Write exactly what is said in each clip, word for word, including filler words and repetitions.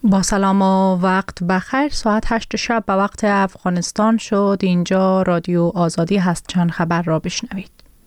با سلام و وقت بخیر. ساعت هشت شب به وقت افغانستان شد. اینجا رادیو آزادی هست. چند خبر را بشنوید.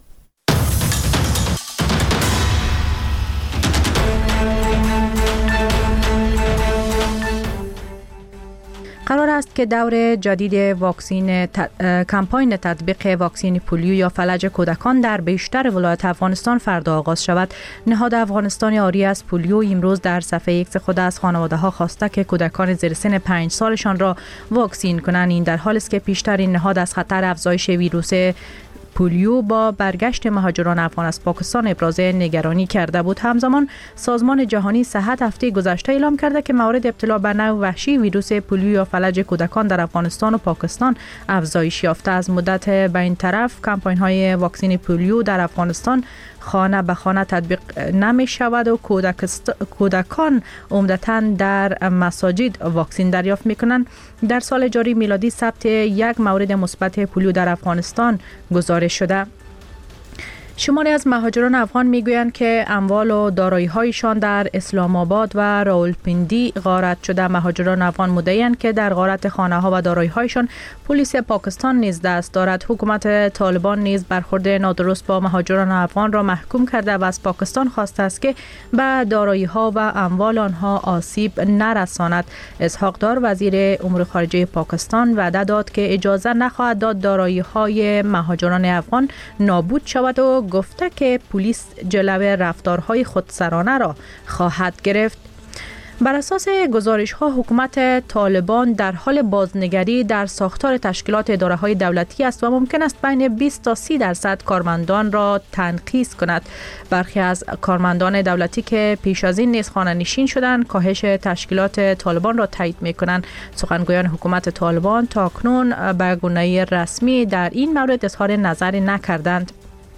قرار است که دور جدید واکسین ت... کمپاین تطبیق واکسن پولیو یا فلج کودکان در بیشتر ولایات افغانستان فردا آغاز شود. نهاد افغانستان آری از پولیو امروز در صفحه ایکس خود از خانواده ها خواسته که کودکان زیر سن پنج سالشان را واکسین کنند. این در حالی است که پیشتر این نهاد از خطر افزایش ویروس پولیو با برگشت مهاجران افغان از پاکستان ابراز نگرانی کرده بود. همزمان سازمان جهانی صحت هفته گذشته اعلام کرده که مورد ابتلا به نوع وحشی ویروس پولیو یا فلج کودکان در افغانستان و پاکستان افزایش یافته. از مدت بین طرف کمپاین های واکسن پولیو در افغانستان خانه به خانه تطبیق نمی شود و کودکان عمدتاً در مساجد واکسن دریافت می کنند. در سال جاری میلادی ثبت یک مورد مثبت پولیو در افغانستان گزارش شده. شماری از مهاجران افغان میگویند که اموال و دارایی‌هایشان در اسلام آباد و راولپیندی غارت شده. مهاجران افغان مدعی‌اند که در غارت خانه‌ها و دارایی‌هایشان پلیس پاکستان نیز دست دارد. حکومت طالبان نیز برخورد نادرست با مهاجران افغان را محکوم کرده و از پاکستان خواسته است که به دارایی‌ها و اموال آنها آسیب نرساند. اسحاق دار وزیر امور خارجه پاکستان وعده داد که اجازه نخواهد داد دارایی‌های مهاجران افغان نابود شود و گفته که پلیس جلوی رفتارهای خودسرانه را خواهد گرفت. بر اساس گزارش ها حکومت طالبان در حال بازنگری در ساختار تشکیلات اداره های دولتی است و ممکن است بین بیست تا سی درصد کارمندان را تنقیص کند. برخی از کارمندان دولتی که پیش از این نیز خانه نشین شدند کاهش تشکیلات طالبان را تایید می کنند. سخنگویان حکومت طالبان تاکنون به گونه رسمی در این مورد اظهار نظر نکردند.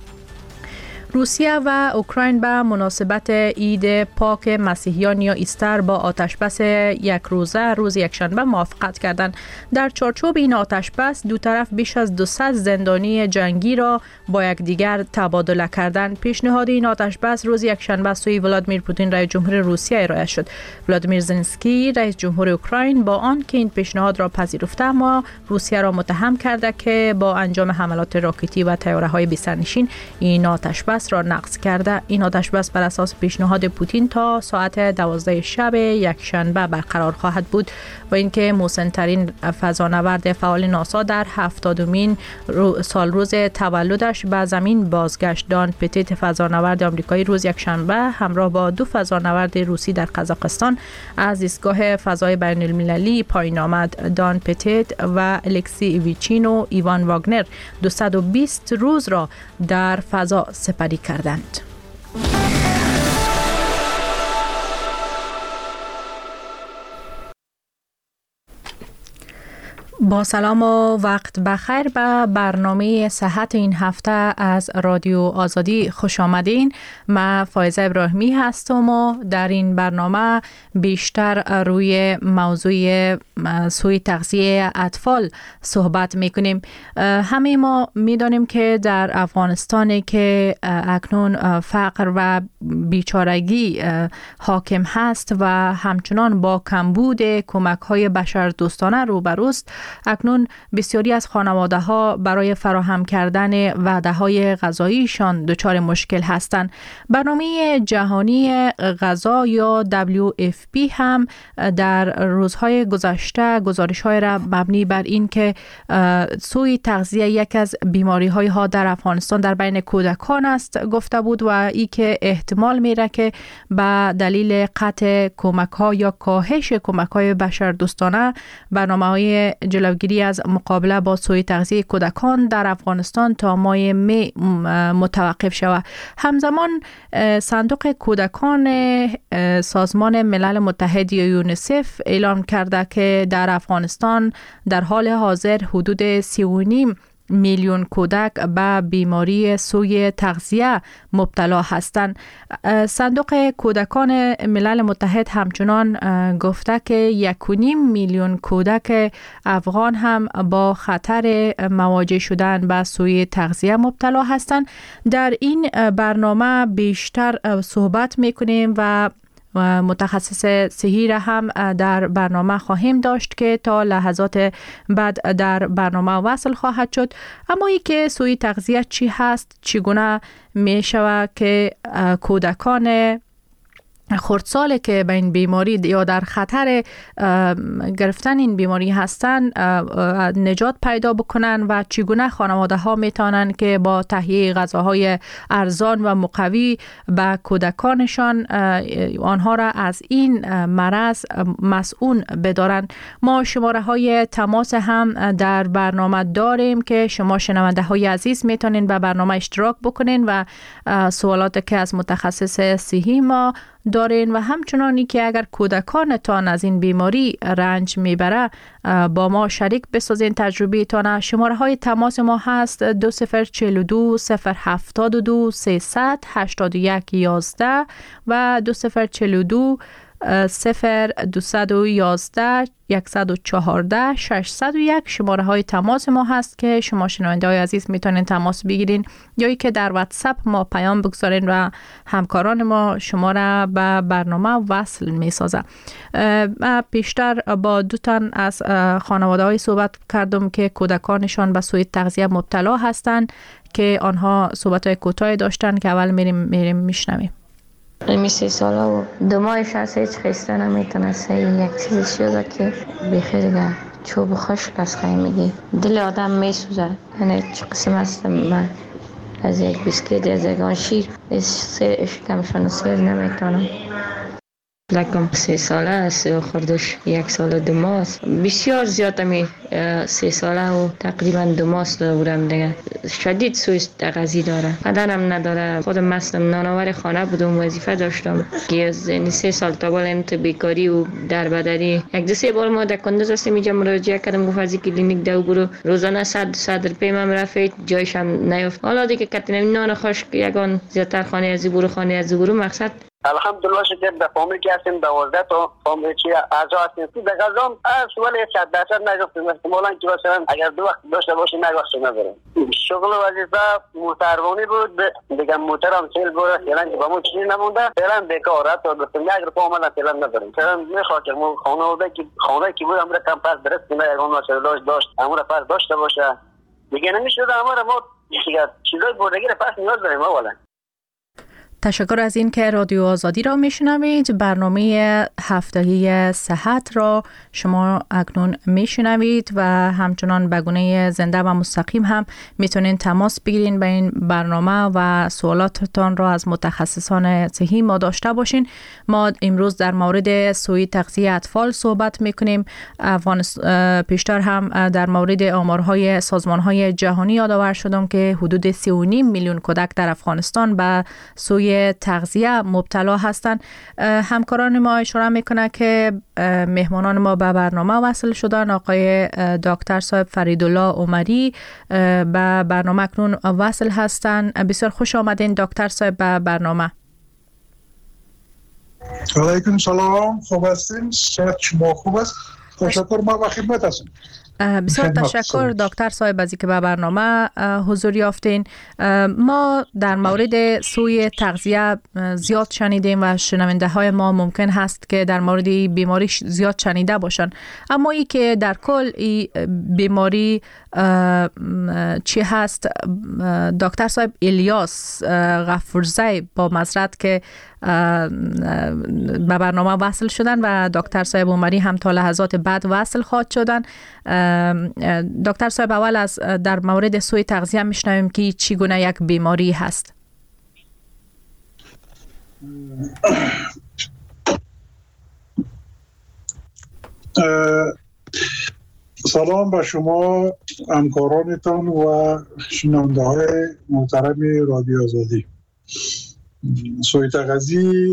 روسیه و اوکراین به مناسبت عید پاک مسیحیان یا ایستر با آتشبس یک روزه روز یکشنبه موافقت کردند. در چارچوب این آتشبس دو طرف بیش از دویست زندانی جنگی را با یکدیگر تبادله کردند. پیشنهاد این آتشبس روز یکشنبه سوی ولادیمیر پوتین رئیس جمهور روسیه ارائه شد. ولادیمیر زلنسکی رئیس جمهور اوکراین با آن که این پیشنهاد را پذیرفته اما روسیه را متهم کرده که با انجام حملات راکتی و طیاره‌های بی سرنشین این آتشبس را نقض کرده. این آتشبس بر اساس پیشنهاد پوتین تا ساعت دوازده شب یکشنبه برقرار خواهد بود و اینکه مسن‌ترین فضانورد فعال ناسا در هفتادمین رو سال روز تولدش به زمین بازگشت. دان پتیت فضانورد آمریکایی روز یکشنبه همراه با دو فضانورد روسی در قزاقستان از ایستگاه فضای بین المللی پایین آمد. دان پتیت و الکسی ویچین و ایوان واگنر دویست و بیست روز را در فضا سپری کردند. با سلام و وقت بخیر به برنامه صحت این هفته از رادیو آزادی خوش آمدین. من فایزه ابراهیمی هستم و در این برنامه بیشتر روی موضوع سوء تغذیه اطفال صحبت میکنیم. همه ما میدانیم که در افغانستان که اکنون فقر و بیچارگی حاکم هست و همچنان با کمبود کمک های بشردوستانه روبروست، اکنون بسیاری از خانواده ها برای فراهم کردن وعده های غذاییشان دچار مشکل هستند. برنامه جهانی غذا یا دبلیو اف پی هم در روزهای گذشته گزارش های را مبنی بر این که سوء تغذیه یک از بیماری های ها در افغانستان در بین کودکان است گفته بود و ای که احتمال میره که به دلیل قطع کمک ها یا کاهش کمک های بشردوستانه برنامه های جلوگیری از مقابله با سوء تغذیه کودکان در افغانستان تا ماه می متوقف شود. همزمان صندوق کودکان سازمان ملل متحد یا یونیسف اعلام کرده که در افغانستان در حال حاضر حدود سی و نیم میلیون کودک به بیماری سوء تغذیه مبتلا هستند. صندوق کودکان ملل متحد همچنان گفته که یک و نیم میلیون کودک افغان هم با خطر مواجه شدن به سوء تغذیه مبتلا هستند. در این برنامه بیشتر صحبت میکنیم و متخصص صحی را هم در برنامه خواهیم داشت که تا لحظات بعد در برنامه وصل خواهد شد. اما ای که سوی تغذیه چی هست، چگونه می شود که کودکان خردسال که به این بیماری یا در خطر گرفتن این بیماری هستند نجات پیدا بکنن و چگونه خانواده ها میتونن که با تهیه غذاهای ارزان و مقوی به کودکانشان آنها را از این مرض مسئول بدارن. ما شماره های تماس هم در برنامه داریم که شما شنونده های عزیز میتونین به برنامه اشتراک بکنین و سوالات که از متخصص صحی ما دارین و همچنانی که اگر کودکانتان از این بیماری رنج میبره با ما شریک بسازین تجربه تان. شماره های تماس ما هست دو صفر چهل و دو صفر هفتاد و دو سیصد هشتاد و یک یازده و دو صفر چهل و دو صفر دویست و یازده صد و چهارده ششصد و یک شماره های تماس ما هست که شما شنونده های عزیز میتونین تماس بگیرین یا ای که در واتساپ ما پیام بگذارین و همکاران ما شما را به برنامه وصل میسازن. پیشتر با دو تن از خانواده های صحبت کردم که کودکانشان به سوء تغذیه مبتلا هستند که آنها صحبت های کوتاه داشتن که اول میریم میریم میشنویم. امی سه ساله و دو ماهش هست، هیچ خیسته نمیتونه سهی. یک چیزی شده که بخیرگه چوب خشک از خیلی میگی دل آدم میسوزه. یعنی چه قسم هستم من از یک بیسکیت از یک آن شیر اشکمشان سیر نمیتونم. لکم سه ساله است و خردش یک سال دو ماه است. بسیار زیاد می سه ساله و تقریبا دو ماه است دارم دیگه. شدید سوء تغذیه داره، بدنم نداره. خودم مستم نانآور خانه بودم، وظیفه داشتم که یعنی سه سال تا بالا این بیکاری و دربدری. یک دو سه بار ما در کندوز هستیم اینجا مراجعه کردم، گفت از کلینیک دو برو، روزانه صد صد روپیه من رفت جایش هم نیافت. حالا دیگه کتنم نان خشک یگان زیادتر خانه از برو خانه از برو مقصد الحمدلله شکر در فامیل که هستیم دوازده تا فامیل چی اعضا هستیم. در غذام از ولی صد درصد نگفتیم. احتمالاً که مثلا اگر دو وقت داشته باشیم یک وقت نداریم. شغل وظیفه موتروانی بود، دیگه موترم سیل بود، فعلا که با ما چیزی نمونده، فعلا بیکار. حتی گفتم یک روپیه عملا فعلا نداریم. فعلا میخواد که ما خانواده که خانواده که بود امر کم پس درست کنه، یک عمر داشت داشت امر پس داشته باشه. دیگه نمیشد امر ما دیگه چیزای بودگی پس نیاز داریم اولا. تشکر از این که رادیو آزادی را میشنوید. برنامه هفتگی صحت را شما اکنون میشنوید و همچنان به گونه زنده و مستقیم هم میتونین تماس بگیرین به این برنامه و سوالاتتان را از متخصصان صحی ما داشته باشین. ما امروز در مورد سوء تغذیه اطفال صحبت میکنیم. پیشتر هم در مورد آمارهای سازمانهای جهانی یادآور شدم که حدود سه و نیم میلیون کودک در افغانستان به سوء تغذیه مبتلا هستند. همکاران ما اشاره میکنه که مهمانان ما به برنامه وصل شدن. آقای دکتر صاحب فریدالله عمری به برنامه اکنون وصل هستند. بسیار خوش آمدین دکتر صاحب به برنامه. علیکم سلام، خوب هستین؟ صحت شما خوب است؟ تشکر، ما با خدمت هستم. بسیار تشکر دکتر صاحب از اینکه به برنامه حضور یافتین. ما در مورد سوء تغذیه زیاد شنیدیم و شنونده های ما ممکن هست که در مورد بیماری زیاد شنیده باشن، اما ای که در کل این بیماری چی هست؟ دکتر صاحب الیاس غفورزی با معذرت که به برنامه وصل شدن و دکتر صاحب عمری هم تا لحظات بعد وصل خواهد شدن. دکتر صاحب اول از در مورد سوء تغذیه میشنویم که چگونه یک بیماری هست. سلام به شما همکارانتان و شنونده های محترم رادیو آزادی. سوء تغذیه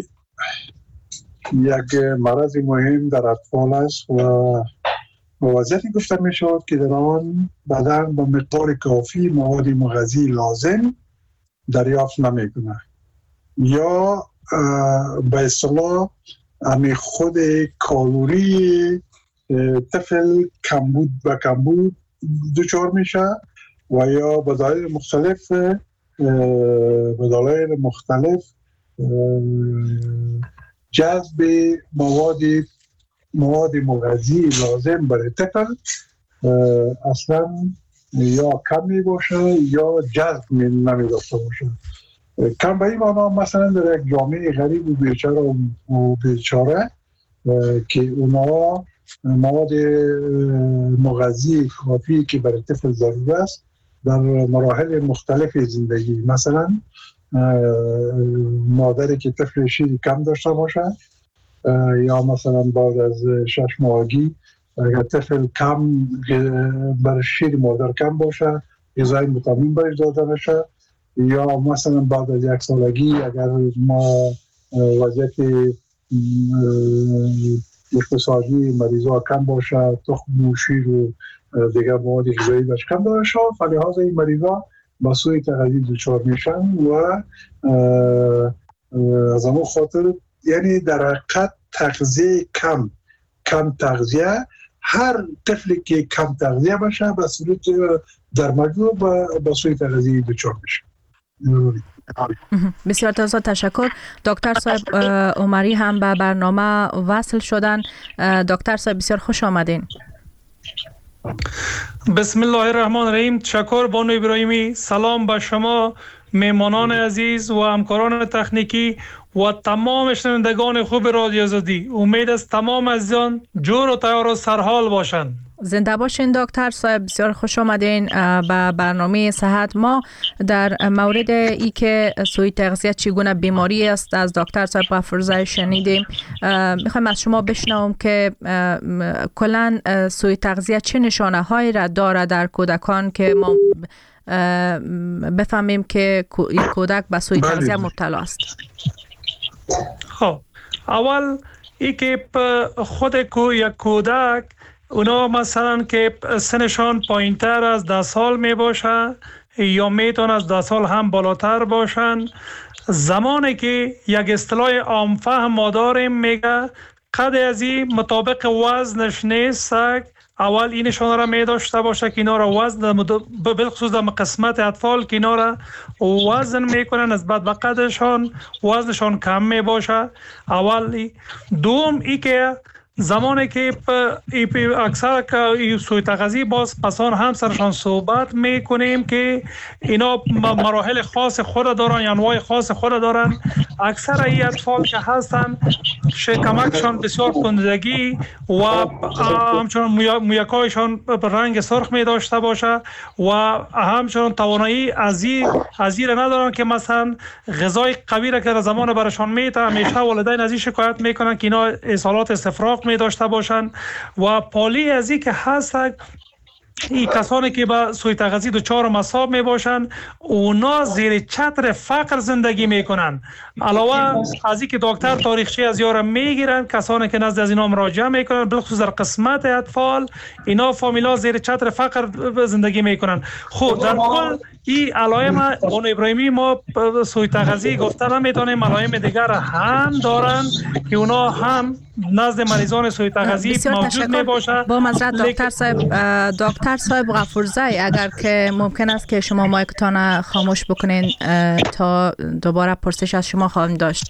یک مرض مهم در اطفال است و وضعیتی گفته می شود که در آن بدن با مقدار کافی مواد مغذی لازم دریافت نمی کنه یا به اصطلاح همی خود کالوری طفل کمبود به کمبود دچار میشه و یا به دلایل مختلف به دلایل مختلف جذب مواد مواد مغذی لازم برای طفل اصلا یا کم می باشه یا جذب نمی داشته باشه. کم به این معنا مثلا در یک جامعه غریب و بیچاره و بیچاره که اونا مواد مغذی کافی که برای طفل ضروری است در مراحل مختلف زندگی، مثلا مادری که طفل شیر کم داشته باشه یا مثلا بعد از شش ماهگی اگر طفل کم برای شیر مادر کم باشه غذای ویتامین بهش داده بشه، یا مثلا بعد از یک سالگی اگر ما وضعیت اقتصادی مریضا کم باشه، تخم و شیر و دیگر مواد غذایی بهش کم باشه، فلحاظ این مریضا با سوء تغذیه دچار میشن و از همون خاطر یعنی در حقیقت تغذیه کم کم تغذیه، هر طفلی که کم تغذیه باشه به صورت در مجموع با سوء تغذیه دچار میشه. بسیار تشکر. دکتر صاحب عمری هم به برنامه وصل شدن. دکتر صاحب بسیار خوش آمدین. بسم الله الرحمن الرحیم. تشکر بانو ابراهیمی. سلام به شما مهمانان عزیز و همکاران تکنیکی و تمام شنوندگان خوب رادیو آزادی. امید است تمام عزیزان جور و تیار و سرحال باشند. زنده باشین دکتر صاحب. بسیار خوش آمدین به برنامه صحت. ما در مورد ای که سوء تغذیه چگونه بیماری است از دکتر صاحب غفورزی شنیدیم. میخوایم از شما بشنوم که کلا سوء تغذیه چه نشانه هایی را داره در کودکان که ما بفهمیم که این کودک به سوء تغذیه مبتلا است. خب اول ای که خود کو یک کودک اونا مثلا که سنشان پایین تر از ده سال می باشه یا میتون از ده سال هم بالاتر باشن، زمانی که یک اصطلاح عام فهم ما داریم میگه قد از این مطابق وزنش نیست، اول این نشانه را می داشته باشه که اینا را وزن بالخصوص در قسمت اطفال که اینا را وزن میکنن نسبت به قدشان وزنشان کم می باشه. اول دوم ای که زمانی که اکثر که سوء تغذیه باز پسان هم سرشان صحبت میکنیم که اینا مراحل خاص خود دارن یا انواع خاص خود دارن. اکثر این اطفال که هستن شکمکشان بسیار کندگی و همچنان مویکایشان رنگ سرخ می داشته باشه و همچنان توانایی ازیر ندارن که مثلا غذای قوی را که در زمان برشان میته. همیشه والدین از این شکایت میکنن که اینا اسهالات استفراغ می داشته باشند و پالی از این که هست این کسانی که با سوء تغذیه دچار مصاب می باشند اونا زیر چتر فقر زندگی میکنن. علاوه از این که دکتر تاریخچه از یارا میگیرن، کسانی که نزد از اینا مراجعه میکنن بالخصوص در قسمت اطفال اینا فامیلا زیر چتر فقر زندگی میکنن. خب در کل این علائم بانو ابراهیمی ما سوء تغذیه گفته نمیتونیم، علائم دیگر هم دارن که اونا هم نزد مریضان سوء تغذیه موجود می باشه. با معذرت دکتر صاحب دکتر صاحب غفورزی اگر که ممکن است که شما مایکتان خاموش بکنین تا دوباره پرسش از شما خواهیم داشت.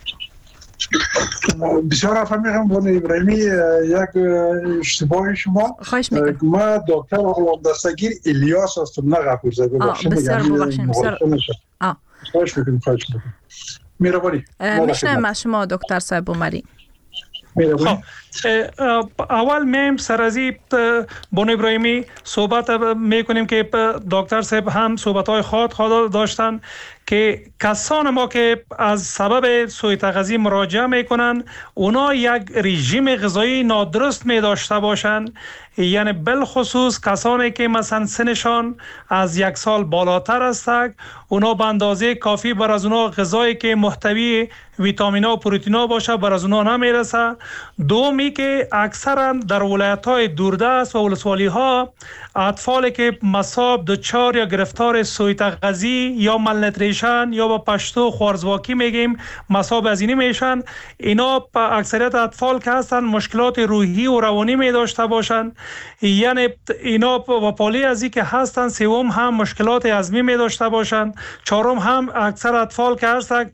بسیار عفو میخوام بانو ابراهیمی، یک اشتباه شما. خواهش میکنم. ما دکتر غلام دستگیر الیاس هستم نه غفورزی. ببخشید. بسیار ببخشید. بسیار. خواهش میکنم. خواهش میکنم. مهربانی. میشنم از شما دکتر صاحب عمری. خب اول میم سرازی بانو ابراهیمی صحبت میکنیم که دکتر صاحب هم صحبت های خود خود داشتن که کسان ما که از سبب سوء تغذیه مراجعه میکنن اونا یک رژیم غذایی نادرست می داشته باشن، یعنی بالخصوص کسانی که مثلا سنشان از یک سال بالاتر است اونا به اندازه کافی بر از اونا غذایی که محتوی ویتامینا و پروتئینا باشه بر از اونا نمیرسه. دومی که اکثرا در ولایت‌های دوردست و ولسوالی ها اطفالی که مصاب دچار یا گرفتار سوء تغذیه یا مالنوتریشن یا با پشتو خوارزواکی میگیم مصاب از اینی میشن، اینا اکثریت اطفال که هستن مشکلات روحی و روانی می داشته باشن، یعنی اینا و پالی از این که هستن. سوم هم مشکلات هضمی می داشته باشن. چهارم هم اکثر اطفال که هستن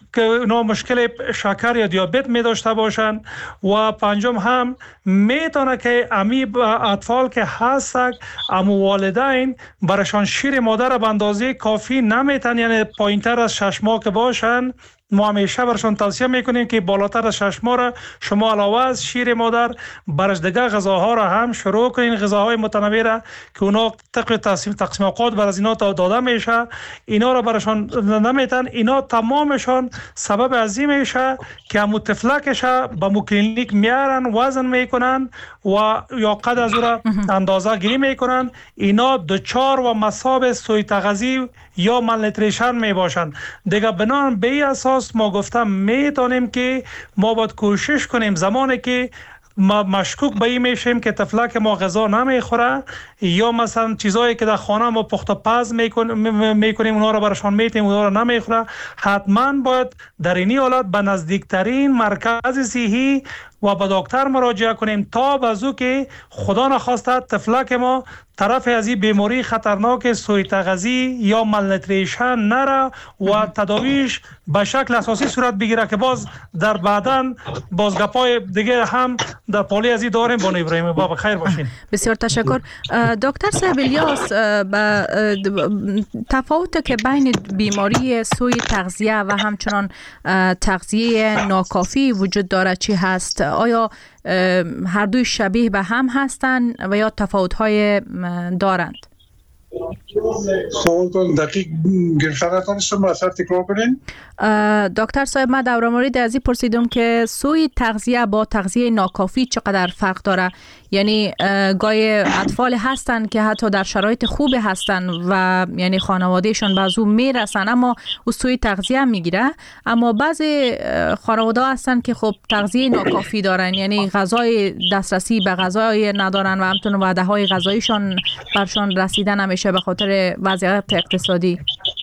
که اونا مشکل شکر یا دیابت می داشته باشند. و پنجم هم میتونه که امی اطفال که هستن امو والدین برشان شیر مادر به اندازه کافی نمیتن، یعنی پایینتر از شش ماه که باشن، ما همیشه برشان توصیه میکنیم که بالاتر از شش ماه را شما علاوه از شیر مادر برش دیگه غذاها را هم شروع کنین، غذاهای متنوع را که اونا طبق تقسیم تقسیم اوقات بر از اینا داده میشه، اینا را برشان نمیتن. اینا تمامشان سبب از این میشه که همو تفلکش به مو کلینیک میارن، وزن میکنن و یا قد از او را اندازه گیری میکنن. اینا دچار و مصاب سوء تغذیه یا مالنوتریشن می باشند. دیگه بنان به این اساس ما گفتم میتونیم که ما باید کوشش کنیم زمانی که ما مشکوک به این میشیم که طفلک ما غذا نمیخوره یا مثلا چیزایی که در خانه ما پخت و پز میکنیم میکنیم اونا رو برشان میتیم اونا رو نمیخوره، حتما باید در این حالت به نزدیکترین مرکز صحی و به دکتر مراجعه کنیم تا بازو که خدا نخواسته طفلک ما طرف از این بیماری خطرناک سوء تغذیه یا مالنوتریشن نره و تداویش به شکل اساسی صورت بگیره که باز در بعداً باز گپای دیگه هم در پالی از این داریم. بانو ابراهیمی بابا خیر باشین. بسیار تشکر. دکتر صاحب الیاس، تفاوت که بین بیماری سوء تغذیه و همچنان تغذیه ناکافی وجود داره چی هست؟ آیا هر دوی شبیه به هم هستند و یا تفاوت‌های دارند؟ سوال دقیق گرفتن شما اثر تکرار کنین؟ دکتر صاحب من در مورد از این پرسیدم که سوء تغذیه با تغذیه ناکافی چقدر فرق داره. یعنی گاهی اطفال هستن که حتی در شرایط خوب هستن و یعنی خانوادهشون بازو میرسن اما او سوء تغذیه میگیره، اما بعضی خانواده هستن که خب تغذیه ناکافی دارن، یعنی غذای دسترسی به غذای ندارن و همچنین وعده های غذاییشون برشان رسیده نمیشه به خاطر وضعیت اقتصادی.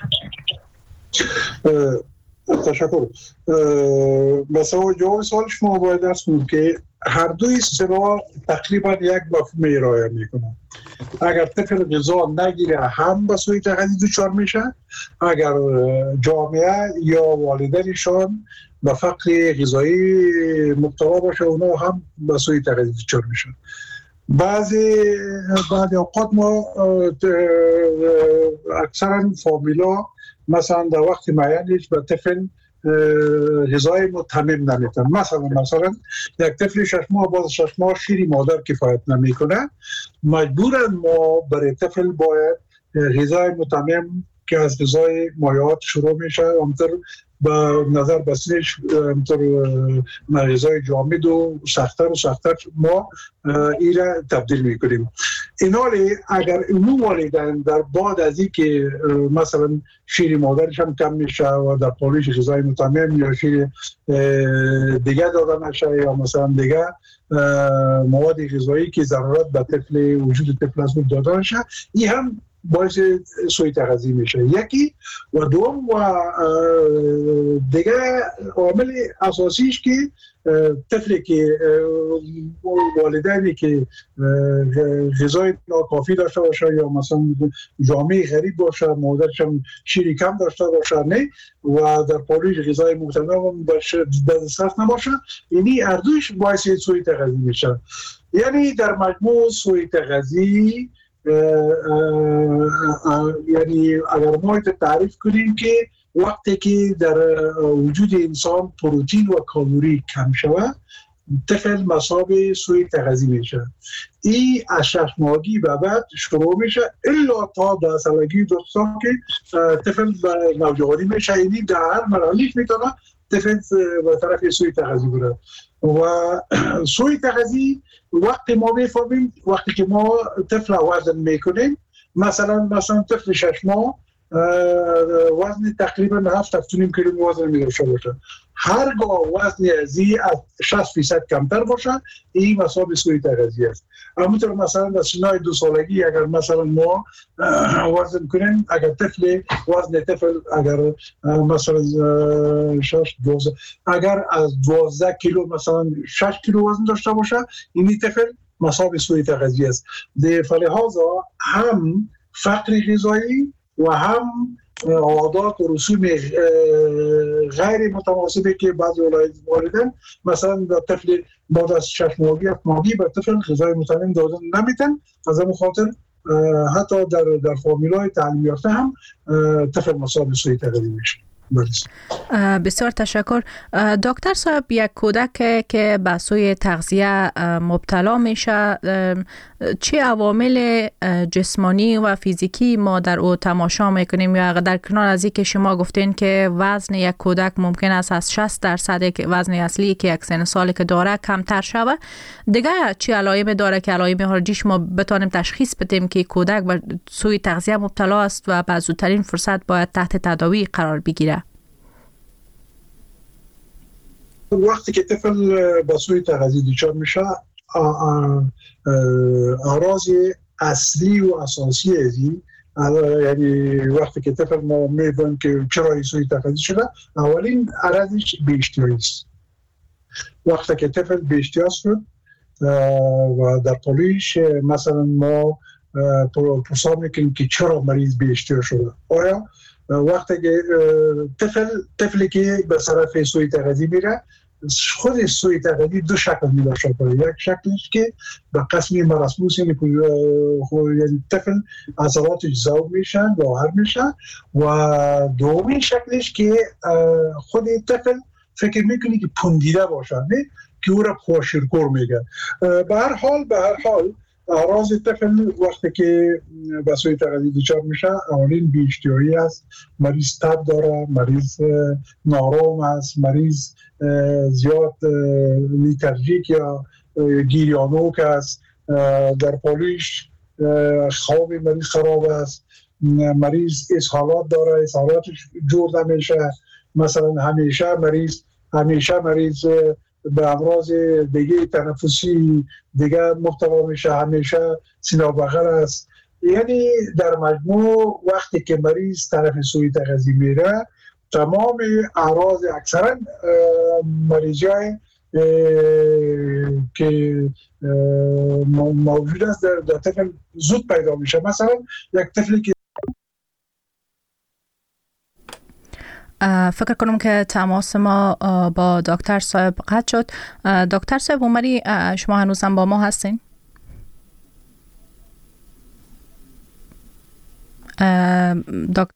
تشکر. مثلا جواب سوال شما باید درست کنم که هر دوی سرا تقریبا یک مفهوم ارائه میکنن. اگر طفل غذا نگیره هم به سوء تغذیه دچار میشه، اگر جامعه یا والدینشان به فقر غذایی مبتلا باشه اونا هم به سوء تغذیه دچار میشن. بعضی بعضی اوقات ما اکثرا فامیلا مثلا در وقت معینش به طفل غذای متمم نمیتن. مثلا مثلا یک طفل شش ماه باز شش ماه شیر مادر کفایت نمیکنه، مجبورن ما برای طفل باید غذای متمم که از غذای مایعات شروع میشه همطور به نظر بسیارش همطور غذای جامد و سختتر و سختتر ما این را تبدیل میکنیم. اینالی اگر اونو والدین در بعد از این که مثلا شیر مادرش هم کم میشه و در پالیش غذای متمم یا شیر دیگه داده نشه یا مثلا دیگه مواد غذایی که ضرورت به طفل وجود طفل است داده نشه، این هم باعث سوء تغذیه میشه. یکی و دوم و دیگه عامل اساسیش که طفلی که والدینی که غذای ناکافی داشته باشه یا مثلا جامعه غریب باشه، مادرش هم شیری کم داشته باشه نه و در پالیش غذای متنوع باشه دسترس نباشه، اینی اردوش باعث سوء تغذیه میشه. یعنی در مجموع سوء تغذیه یعنی اگر ما تعریف کنیم که وقتی که در وجود انسان پروتئین و کالری کم شود طفل مصاب سوء تغذیه میشه. این از شش ماهگی به بعد شروع میشه الا تا ده سالگی دوستان که طفل به نوجوانی میشه. اینی در هر مراحلش میتونه طفل به طرف سوء تغذیه بره و سوء تغذیه وقتی ما میفهمیم وقتی که ما طفل وزن میکنیم، مثلا مثلا طفل شش ماه وزن تقریبا هفت هفت و نیم کیلو وزن میداشته باشه، هرگاه وزن ازی از شصت فیصد کمتر باشه این مسابق سوء تغذیه است. همونطور مثلا در سنای دو سالگی اگر مثلا ما وزن کنیم، اگر طفل وزن طفل اگر مثلا شش دوازده اگر از دوازده کیلو مثلا شش کیلو وزن داشته باشه این طفل مسابق سوء تغذیه است. در فلحاظا هم فقر غذایی و هم عادات و رسوم غیر متناسبی که بعضی ولایت واردن، مثلا در طفل بعد از شش ماهگی هفت ماهگی به طفل غذای متنوع دادن نمیتن. از همون خاطر حتی در در فامیل‌های تعلیم یافته هم طفل مصاب سوء تغذیه میشه. بسیار تشکر. دکتر صاحب، یک کودک که به سوء تغذیه مبتلا میشه، چه عوامل جسمانی و فیزیکی ما در او تماشا میکنیم؟ یا در کنار از اینکه شما گفتین که وزن یک کودک ممکن است از شصت درصد وزن اصلی که یک سن سالی که داره کمتر شود، دیگه چه علائم داره که علائم خارجیش ما بتونیم تشخیص بدیم که کودک به سوء تغذیه مبتلا است و به زودترین فرصت باید تحت تداوی قرار بگیره؟ وقتی که طفل با سوء تغذیه دچار میشه، اعراض اصلی و اساسی از این، یعنی وقتی که طفل ما می‌بینیم که چرا سوء تغذیه شده، اولین عرضش بی‌اشتهایی است. وقتی که طفل بی‌اشتها شد و در پولیش مثلا ما پرسان میکنیم که چرا مریض بی‌اشتها شده. آیا وقتی که طفل طفلی که به طرف سوء تغذیه میره، خود سوء تغذیه دو شکل می داشته. یک شکلش که به قسم مرسموس، یعنی طفل عضلاتش ذوب میشن، ظاهر میشن، و دومین شکلش که خود طفل فکر میکنی که پوندیده باشه، نه که او را پاشورکور میگن. به هر حال به هر حال اعراض طفل وقتی که به سوء تغذیه دچار میشه، اولین بی‌اشتهایی است، مریض تب داره، مریض نارام است، مریض زیاد لیترژیک یا گیریانوک است، در پالیش خواب مریض خراب است، مریض اسهالات داره، اسهالاتش جور نمیشه، مثلا همیشه مریض همیشه مریض به امراض دیگه تنفسی دیگه مبتلا میشه، همیشه سینه بغل است. یعنی در مجموع وقتی که مریض طرف سوء تغذیه میره، تمام اعراض اکثرا مریضی که موجود است در, در طفل زود پیدا میشه. مثلا یک طفلی که فکر کنم که تماس ما با دکتر صاحب قطع شد. دکتر صاحب عمری، شما هنوز هم با ما هستین؟ دکتر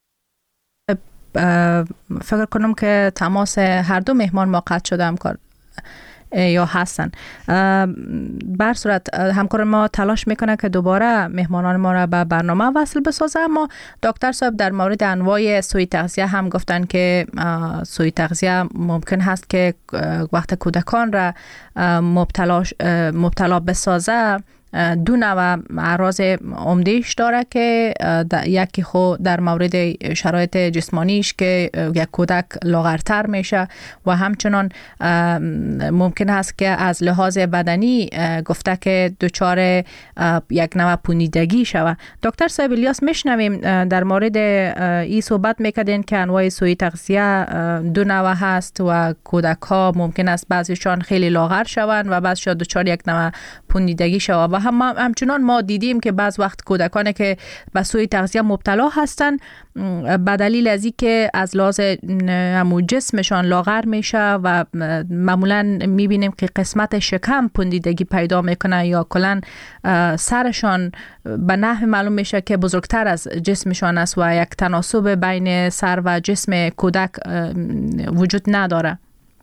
فکر کنم که تماس هر دو مهمان ما قطع شده همکار یا هستن. بر صورت همکار ما تلاش میکنه که دوباره مهمانان ما را به برنامه وصل بسازه. اما دکتر صاحب در مورد انواع سوء تغذیه هم گفتن که سوء تغذیه ممکن هست که وقت کودکان را مبتلا مبتلا بسازه. دو نوع اعراض عمدهش داره که یکی خود در مورد شرایط جسمانیش که یک کودک لاغرتر میشه و همچنان ممکن است که از لحاظ بدنی گفته که دچار یک نوع پوسیدگی شود. دکتر صاحب الیاس، میشنویم در مورد این صحبت میکردین که انواع سوء تغذیه دو نوع هست و کودک ها ممکن است بعضیشان خیلی لاغر شوند و بعضیشان دچار یک نوع پوسیدگی شود. و هم همچنان ما دیدیم که بعض وقت کودکانی که به سوء تغذیه مبتلا هستند به دلیل از اینکه از لحاظ همون جسمشان لاغر میشه و معمولا میبینیم که قسمت شکم پوسیدگی پیدا میکنه یا کلا سرشان به نحو معلوم میشه که بزرگتر از جسمشان است و یک تناسب بین سر و جسم کودک وجود نداره.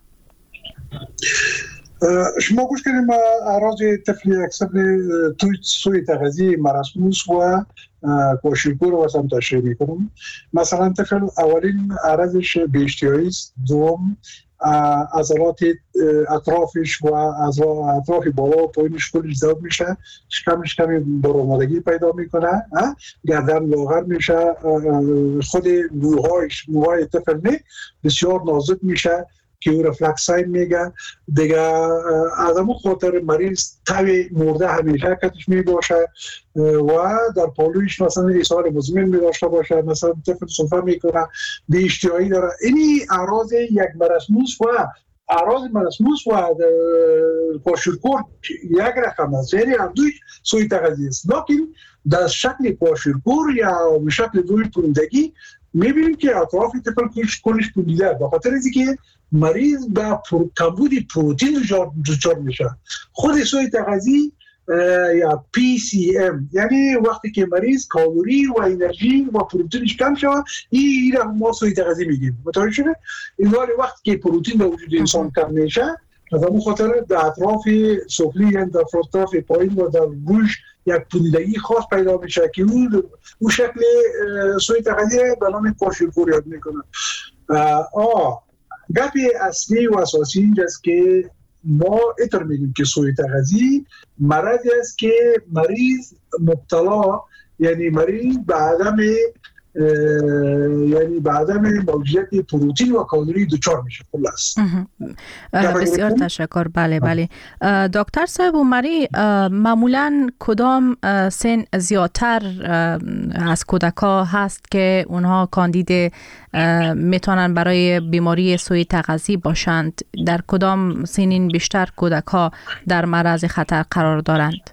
شما گوش کنیم اعراض طفلی اکثر توی سوء تغذیه مرسموس و کوشیکور و سم تشریح میکنم. مثلا طفل اولین عرضش بی‌اشتهایی است، دوم عضلات اطرافش و اطراف بالا و پایینش کلش ذوب میشه، شکمش کمی برآمدگی پیدا میکنه، گردن لاغر میشه، خود موهایش موهای طفل نه بسیار نازک میشه که او رفلکساین میگه دیگه. از همون خاطر مریض تاوی مرده همیشه کتش میباشه و در پالویش مثلا ایسار مزمن میداشته باشه، مثلا طفل صفحه میکنه، بی‌اشتهایی داره. اینی اعراض یک مرسموس و اعراض مرسموس و کوشیکور یک رقم است، یعنی هم دوی سوء تغذیه است، لیکن در شکل کوشیکور یا شکل دوی پوسیدگی میبینیم که اطراف طفل کلش کلش پولیده، به خاطر اینکه مریض به کمبود پروتئین دچار میشه. خود سوی تغذی یا پی سی ام، یعنی وقتی که مریض کالری و انرژی و پروتئینش کم شود، این را ما سوی تغذی میگیم. متوجه شده؟ این وقتی که پروتئین در وجود انسان کم میشه، از همون خاطر در اطراف سفلی، یعنی در اطراف پایین و در گوش یک پولیدگی خاص پیدا میشه که اون اون شکل سوی تغذی به نام کوشیکور یاد میکنه. آه گپی اصلی و اساسی اینجاست که ما اتر میگیم که سوی تغذی مرضی است که مریض مبتلا، یعنی مریض به عدم یعنی به عدم موجودیت پروتئین و کالری دچار میشه. خلاص بسیار تشکر. بله بله دکتر صاحب عمری، معمولا کدام سن زیادتر از کودک‌ها هست که اونها کاندید میتونن برای بیماری سوی تغذی باشند؟ در کدام سنین بیشتر کودک‌ها در معرض خطر قرار دارند؟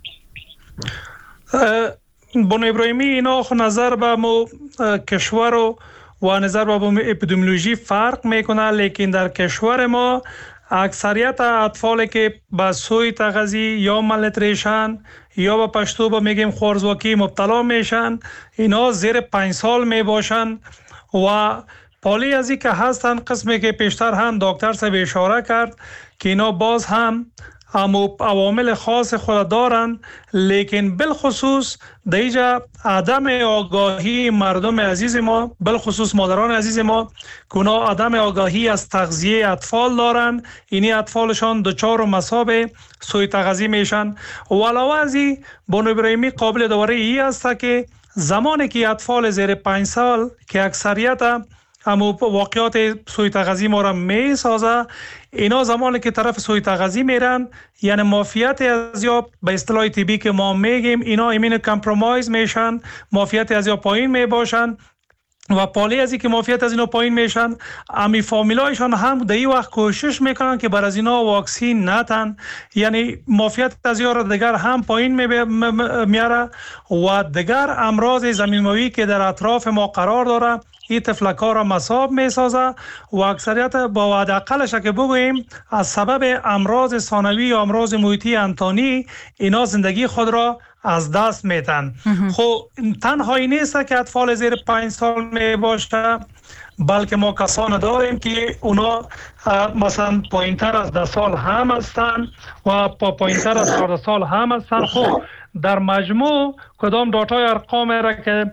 بانو ابراهیمی، اینا نظر به مو کشور و و نظر به مو اپیدمیولوژی فرق میکنه، لیکن در کشور ما اکثریت اطفالی که به سوی تغذی یا مالنوتریشن یا به پشتو به میگیم خوارزواکی مبتلا میشن، اینا زیر پنج سال میباشن و پالی ازی که هستن قسمی که پیشتر هم دکتر صاحب اشاره کرد که اینا باز هم اما عوامل خاص خود دارند، لیکن بالخصوص دیجا عدم آگاهی مردم عزیز ما، بالخصوص مادران عزیز ما که اونا عدم آگاهی از تغذیه اطفال دارند، اینی اطفالشان دچار و مصاب سوی تغذی میشن. و علاوه از این بانو ابراهیمی قابل داوری ای است که زمانی که اطفال زیر پنج سال که اکثریت اما واقعات سوی تغذی ما را می سازه، اینا زمانی که طرف سوی تغذی میرن، یعنی مافیت ازیاب به اصطلاح طبی که ما میگیم، اینا ایمین کمپرومایز میشن، مافیت ازیاب پایین میباشن و پالی ازی که مافیت از اینا پایین میشن، امی فامیلایشان هم در این وقت کوشش میکنن که بر از اینا واکسین نتن، یعنی مافیت از اینا را دیگر هم پایین میاره و دیگر امراض زمینوی که در اطراف ما قرار داره این طفلک‌ها را مصاب می‌سازه و اکثریت با حداقلش که بگوییم از سبب امراض ثانوی یا امراض محیطی انتانی اینا زندگی خود را از دست میدن. خب تنهایی نیست که اطفال زیر پنج سال می باشه، بلکه ما کسان داریم که اونا مثلا پایینتر از ده سال هم هستن و پایینتر از چهارده سال هم هستن. خب در مجموع کدام داتای ارقام را که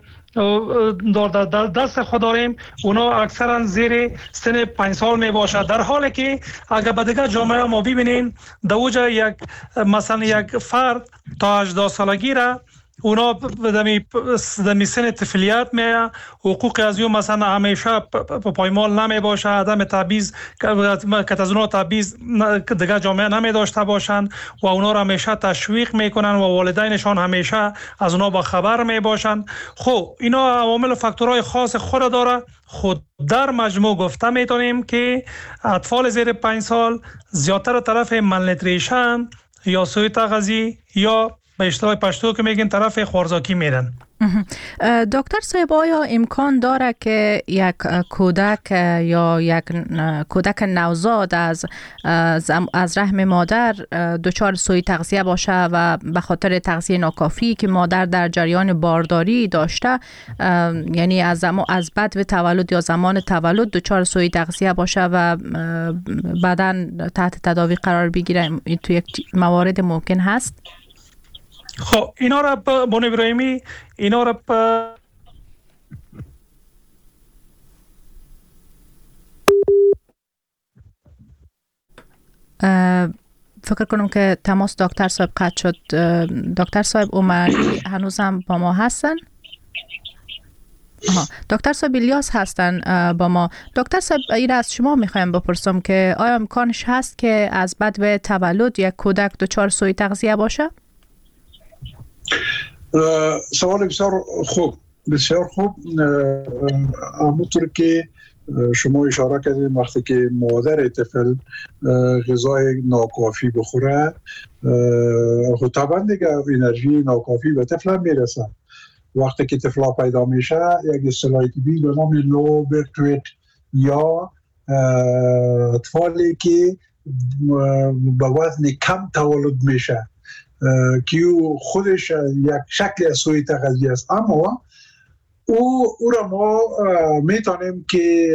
در دست خود داریم اونا اکثرا زیر سن پنج سال می باشد، در حالی که اگر به دیگر جامعه ما ببینین در اوجه یک مثلا یک فرد تا هجده سالگی را اونا دمی دمی سن طفلیت می حقوق از اون مثلا همیشه پایمال نمی باشه، عدم تبعیض که از اونا تبعیض دیگر جامعه نمی داشته باشند و اونا را همیشه تشویق میکنن و والدینشان همیشه از اونا با خبر می باشند. خب اینا عوامل و فاکتورهای خاص خود داره. خود در مجموع گفته میتونیم که اطفال زیر پنج سال زیادتر طرف مالنوتریشن یا سوی تغذی یا به اصطلاح پشتو که میگن طرف خوارزاکی میرن. دکتر صاحب، آیا امکان داره که یک کودک یا یک کودک نوزاد از از رحم مادر دچار سوی تغذیه باشه و به خاطر تغذیه ناکافی که مادر در جریان بارداری داشته، یعنی از زمان از بعد تولد یا زمان تولد دچار سوی تغذیه باشه و بعداً تحت تداوی قرار بگیره؟ تو یک موارد ممکن هست؟ خب اینا را بانو ابراهیمی اینا را ب... فکر کنم که تماس دکتر صاحب قطع شد. دکتر صاحب عمری هنوز هم با ما هستن؟ آها. دکتر صاحب الیاس هستن با ما. دکتر صاحب این از شما میخوایم بپرسم که آیا امکانش هست که از بعد به تولد یک کودک دچار سوی تغذیه باشه؟ سوال بسیار خوب بسیار خوب. همونطور که شما اشاره کردید وقتی که مادر طفل غذای ناکافی بخوره خب طبعا دیگه انرژی ناکافی به طفل هم میرسه وقتی که طفلا پیدا میشه یک اصطلاحی طبی به نام لو برت ریت یا اطفالی که به وزن کم تولد میشه که خودش یک شکل از سوء تغذیه است، اما او او را ما میتونیم که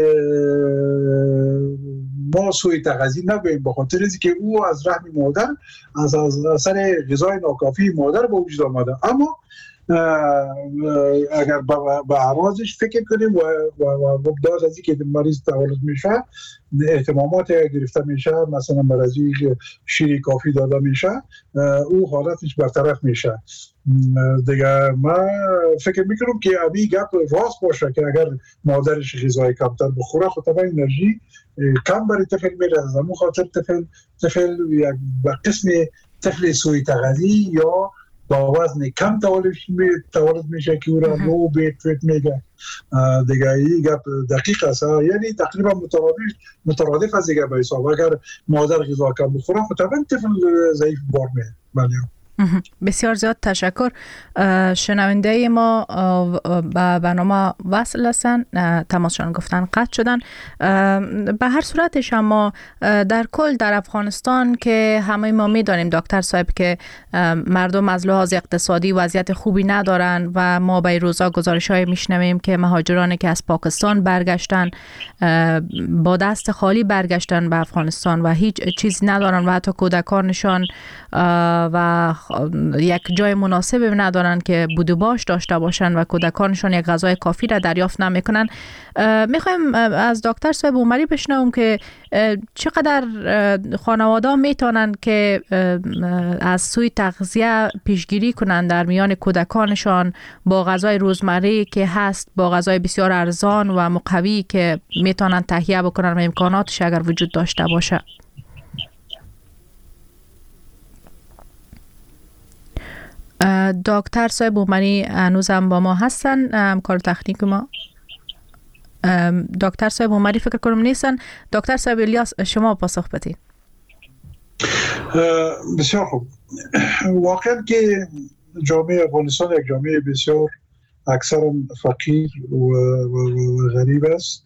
ما سوء تغذیه نگوییم، به خاطر اینکه او از رحم مادر از اثر غذای ناکافی مادر به وجود آمده. اما اگر به عوضش فکر کنیم و مقدار از اینکه مریض تولد میشه اهتمامات گرفته میشه، مثلا مرضی شیر کافی داده میشه، او حالتش برطرف میشه دیگه. من فکر میکنم که ابی گپ راست باشه که اگر مادرش غذای کمتر بخوره خب طبعا انرژی کم برای طفل میره، از همون خاطر طفل طفل یک به قسم طفل سوء تغذیه یا با وزن کم تولد تولد میشه که او را لو بیت ریت میگه دیگه. این گپ دقیق است، یعنی تقریبا مترادف مترادف از دیگه به حساب اگر مادر غذا کم بخوره خب طبعا طفل ضعیف بار میه. بله بسیار زیاد تشکر. شنونده ما به برنامه وصل هستن، تماسشان گفتن قطع شدن. به هر صورتش اما در کل در افغانستان که همه ما میدانیم دکتر صاحب که مردم از لحاظ اقتصادی وضعیت خوبی ندارن و ما به روزا گزارش های میشنویم که مهاجرانی که از پاکستان برگشتن با دست خالی برگشتن به افغانستان و هیچ چیزی ندارن و حتی کودکانشان و یک جای مناسب ندارن که بود و باش داشته باشن و کودکانشان یک غذای کافی را دریافت نمیکنن. میخوایم از دکتر صاحب عمری بشنویم که چقدر خانواده میتونن که از سوی تغذیه پیشگیری کنن در میان کودکانشان با غذای روزمره که هست، با غذای بسیار ارزان و مقوی که میتونن تهیه بکنن و امکاناتش اگر وجود داشته باشه. دکتر صاحب عمری هنوزم با ما هستن، همکار تکنیک ما. دکتر صاحب عمری فکر کنم نیستن. دکتر صاحب الیاس شما پاسخ بدید. بسیار خوب. واقعا که جامعه افغانستان یک جامعه بسیار اکثرا فقیر و غریب است.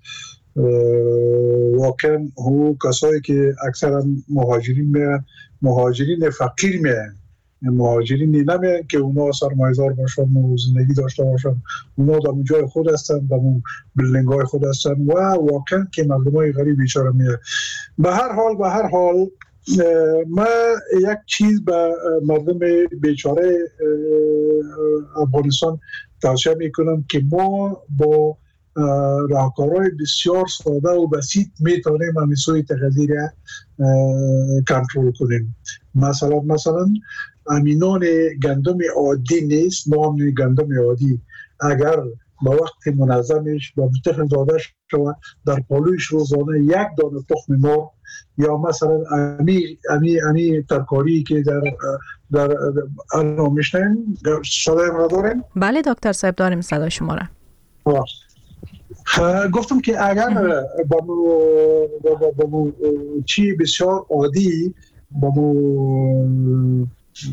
واقعا هو کسایی که اکثرا مهاجرین میان، مهاجرین فقیر میان، مهاجرینی نمیان که اونا سرمایه‌دار باشن و زندگی داشته باشن، اونا در جای خود هستن، در بلدنگ های خود هستن و واقعا که مردمای غریب بیچاره میان. به هر حال به هر حال ما یک چیز به مردم بیچاره افغانستان توصیه میکنم که ما با راهکارهای بسیار ساده و بسیط میتونیم همین سوء تغذیه را کنترل کنیم. مثلا مثلا امینان گندم عادی نیست، نام گندم عادی اگر با وقت منظمش با طفل داده شود در پالویش روزانه یک دانه تخم مرغ یا مثلا امی امی امی ترکاری که در در الان میشنیم صدای ما داریم؟ بله دکتر صاحب داریم صدای شما را. گفتم که اگر با مو با مو چی بسیار عادی با مو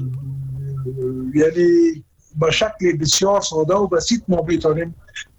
یعنی با شکل بسیار ساده و بسیط ما بیتونیم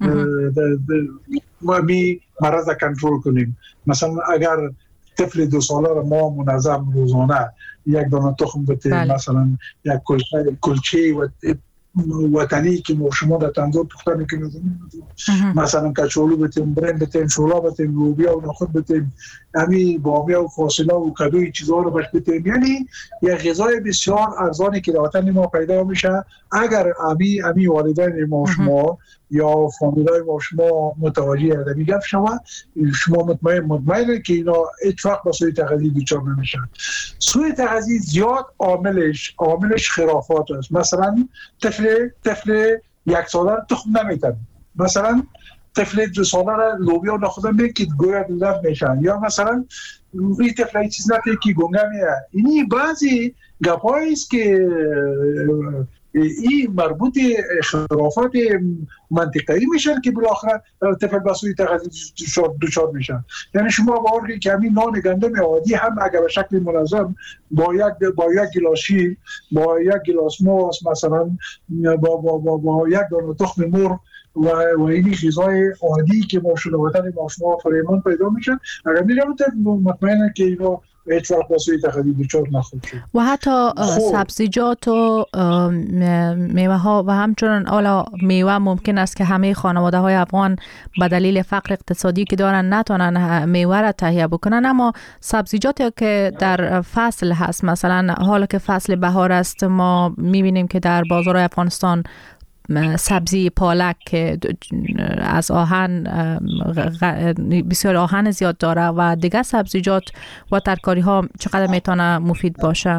ما می مرض کنترل کنیم. مثلا اگر طفل دو ساله را ما منظم روزانه یک دانه تخم بتیم، مثلا یک کلچه کلچه و وطنی که ما شما در تندور پخته میکنیم، مثلا کچالو بتیم، برنج بتیم، شولا بتیم، لوبیا و نخود بتیم، همین بامیه و فاصله و کدوی چیزها رو بش بتیم. یعنی یک غذای بسیار ارزانی که در وطن ما پیدا میشه اگر امی امی والدین ما شما یا فامیلای ما شما متوجه ادبی گفت شما شما مطمئن مطمئنه که اینا هیچ وقت با سوء تغذیه دچار نمیشن. سوء تغذیه زیاد عاملش عاملش خرافات است. مثلا طفل طفل یک ساله تخم نمیتن، مثلا طفل دو ساله را لوبیا نخوده میکید گویا دودر میشن، یا مثلا این طفل های چیز نپی که گنگه میه. اینی بعضی گپایی است که این مربوط خرافات منطقه‌ای میشن که بالاخره طفل به سوی تغذیه دچار میشن. یعنی شما باور کنید که همین نان گندم عادی هم اگر به شکل منظم با یک با یک گلاس شیر، با یک گلاس ماست، مثلا با با با, با یک دانه تخم مرغ و و این غذای عادی که ما شده وطن ما شما فریمان پیدا میشن، اگر میرم مطمئنم که اینا هیچ وقت واسه تغذیه دچار نخواهد شد. و حتی سبزیجات و میوه ها و همچنین حالا میوه ممکن است که همه خانواده های افغان به دلیل فقر اقتصادی که دارن نتونن میوه را تهیه بکنن، اما سبزیجاتی که در فصل هست، مثلا حالا که فصل بهار است ما میبینیم که در بازار افغانستان سبزی پالک که از آهن بسیار آهن زیاد داره و دیگه سبزیجات و ترکاری ها چقدر میتونه مفید باشه؟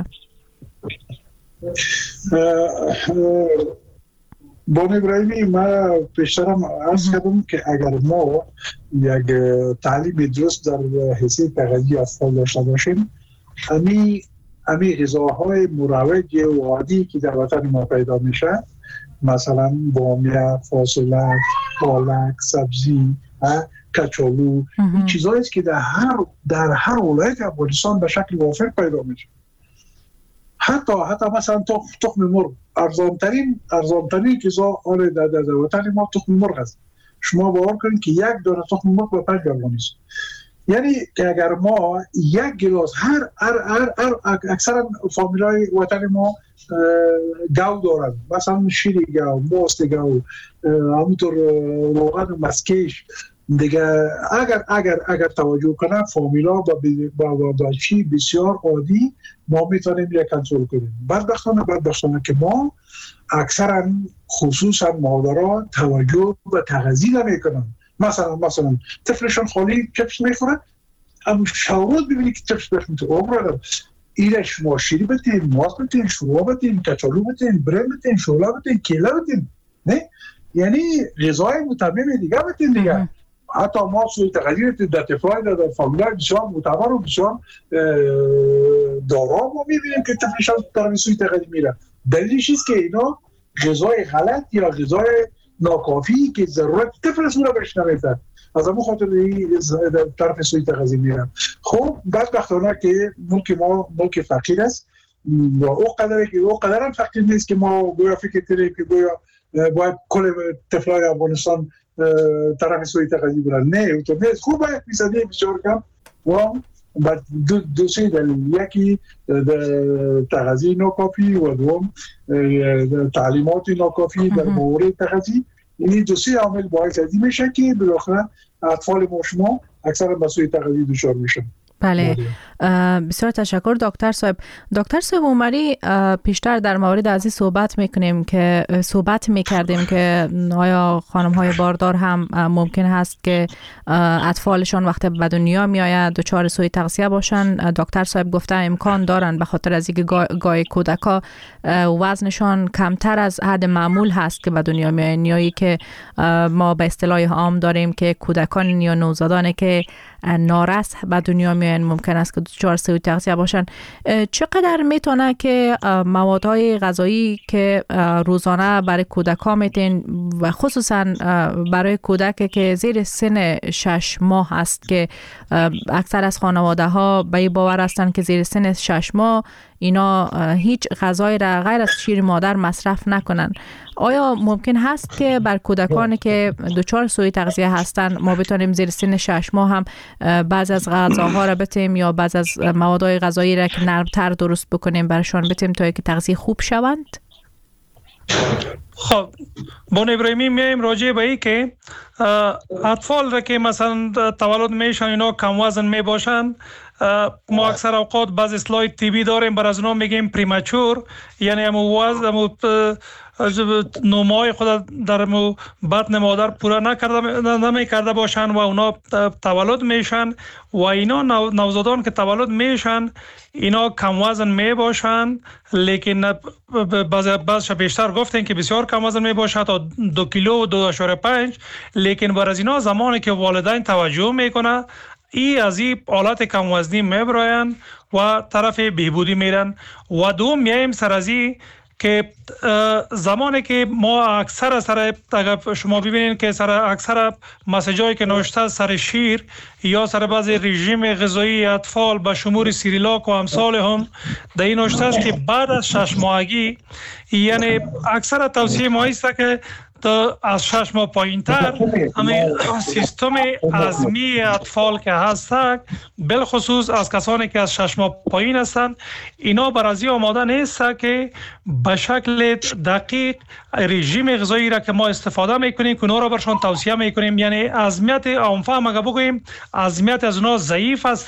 بان ابراهیمی، من پیشترم عرض کردم که اگر ما یک تعلیم درست در حیثیت تغذیه اطفال داشته باشیم، امی امی غذاهای مروج و عادی که در وطن ما پیدا میشه، مثلا بامیه، فاصله، پالک، سبزی، کچالو، این چیزایی است که در هر در هر ولایت افغانستان به شکل وافر پیدا میشه. حتی حتی مثلا تخم مرغ، ارزان ترین ارزان ترین غذا آن در در وطن ما تخم مرغ است. شما باور کنید که یک دانه تخم مرغ به پنج افغانی است. یعنی که اگر ما یک گلاس هر هر هر, هر اکثرا فامیلای وطن ما گاو دارن، مثلا شیر گاو، ماست گاو، همونطور روغن مسکش دیگه. اگر اگر اگر توجه کنه فامیلا با با بچی بسیار عادی ما میتونیم یک کنترل کنیم. بدبختانه بدبختانه که ما اکثرا خصوصا مادرها توجه به تغذیه نمیکنن. مثلا مثلا طفلشون خالی چپس میخوره، اما شاورد ببینید که چپس بهش میتونه عمره ایره شما شیری بتین، ماست بتین، شوروا بتین، کچالو بتین، برنج بتین، شولا بتین، کیله بتین، نه؟ یعنی غذای متمم دیگه بتین دیگه. حتی ما سوی تغذیه در طفلای در فامیلای بسیار معتبر و بسیار دارا ما میبینیم که طفلشان در سوی تغذیه میره. دلیلش است که اینا غذای غلط یا غذای ناکافی که ضرورت طفل سوره بهش نمیده، از همون خاطر این طرف سوی تغذیه میرم. خب بدبختانه که ملک ما ملک فقیر است و او قدره که او قدر هم فقیر نیست که ما گویا فکر کنیم که گویا باید کل طفلای افغانستان طرف سوی تغذیه برن. نه اونطور نیست. خوب باید میزدی بسیار کم و دو, دو سه دلیل، یکی تغذیه ناکافی و دوم تعلیمات ناکافی در مورد تغذیه. این دو سه عامل باعث از این میشه که بالاخره اطفال ما شما اکثرا به سوی تغذیه دچار میشن. بله، بسیار تشکر دکتر صاحب. دکتر صاحب عمری، پیشتر در مورد از این صحبت میکنیم که صحبت میکردیم که آیا خانم های باردار هم ممکن هست که اطفالشان وقتی به دنیا میآید دچار سوی تغذیه باشن. دکتر صاحب گفته امکان دارن به خاطر از اینکه گاهی کودکا وزنشان کمتر از حد معمول هست که به دنیا میآیند، یا که ما به اصطلاح عام داریم که کودکان یا نوزادانی که نارس به دنیا میآیند ممکن است که دچار سوی تغذیه باشن. چقدر میتونه که موادهای غذایی که روزانه برای کودکان میتین و خصوصا برای کودک که زیر سن شش ماه هست که اکثر از خانواده ها به این باور هستند که زیر سن شش ماه اینا هیچ غذایی را غیر از شیر مادر مصرف نکنن، آیا ممکن هست که بر کودکانی که دچار سوی تغذیه هستند ما بتونیم زیر سن شش ماه هم بعض از غذاها را بتیم یا بعض از موادهای غذایی را که نرمتر درست بکنیم برشان بتیم تا اینکه تغذیه خوب شوند؟ خب بان ابراهیمی میایم راجع به این که اطفال را که مثلا تولد میشن اینا کم وزن میباشن، ما اکثر اوقات بعض اسلاید تیوی داریم بر از اونا میگیم پریمچور، یعنی همو وزن همو نمای خود در بطن مادر پورا نکرده نمیکرده باشن و اونا تولد میشن و اینا نوزادان که تولد میشن اینا کم وزن می باشن، لیکن بعض بعضش بیشتر گفتن که بسیار کم وزن می باشه تا دو کیلو و دو اشاره پنج، لیکن بر از اینا زمانی که والدین توجه میکنه ای از این حالت کم وزنی میبراین و طرف بهبودی میرن. و دوم میایم سر از این که زمانی که ما اکثر سر اگر شما ببینید که سر اکثر مسیجایی که نوشته سر شیر یا سر بعضی رژیم غذایی اطفال به شمول سریلاک و امثال هم در این نوشته است که بعد از شش ماهگی، یعنی اکثر توصیه ما است که تا از شش ماه پایین تر همه سیستم هضمی اطفال که هستند، بالخصوص از کسانی که از شش ماه پایین هستند، اینا برازی آماده نیست که به شکل دقیق رژیم غذایی را که ما استفاده میکنیم که اونا را برشان توصیه میکنیم، یعنی عظمیت آنفهم اگر بگوییم عظمیت از اونا ضعیف است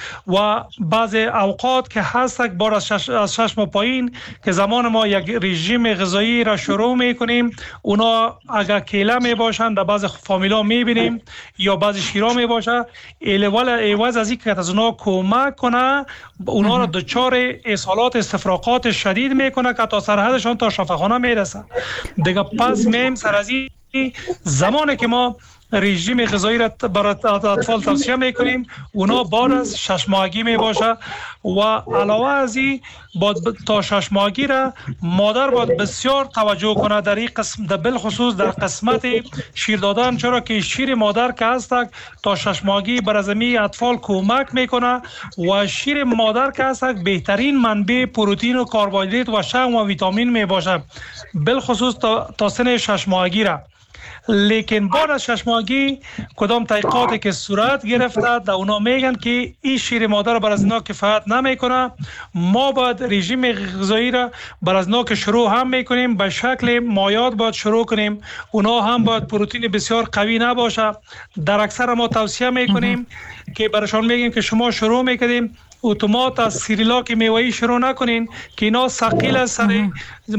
و بعض اوقات که هست بار از شش, از شش ماه پایین که زمان ما یک رژیم غذایی را شروع میکنیم، اونا اگر کیله می باشن در بعض فامیلا می بینیم یا بعض شیرا می باشه، ایول ایواز از این که از اونا کمک کنه اونا را دچار اسهالات استفراغات شدید میکنه که تا سرحدشان تا شفاخانه میرسه دیگه. پس میم سر از این زمانی که ما رژیم غذایی را برای اطفال توصیه میکنیم اونا بعد از شش ماهگی می باشه و علاوه از این تا شش ماهگی را مادر باید بسیار توجه کنه در این قسم، در بالخصوص در قسمت شیر دادن، چرا که شیر مادر که هست تا شش ماهگی بر ازمی اطفال کمک میکنه و شیر مادر که هست بهترین منبع پروتئین و کربوهیدرات و شحم و ویتامین می باشه بالخصوص تا, تا سن شش ماهگی را. لیکن بعد از شش ماهگی کدام تحقیقاتی که صورت گرفته در اونا میگن که این شیر مادر بر از اینا کفایت نمیکنه، ما باید رژیم غذایی را بر از اینا که شروع هم میکنیم به شکل مایعات باید شروع کنیم، اونا هم باید پروتئین بسیار قوی نباشه. در اکثر ما توصیه میکنیم که برشان میگیم که شما شروع میکنیم اتومات از سریلاک میوه‌ای شروع نکنین که اینا ثقیل است، سر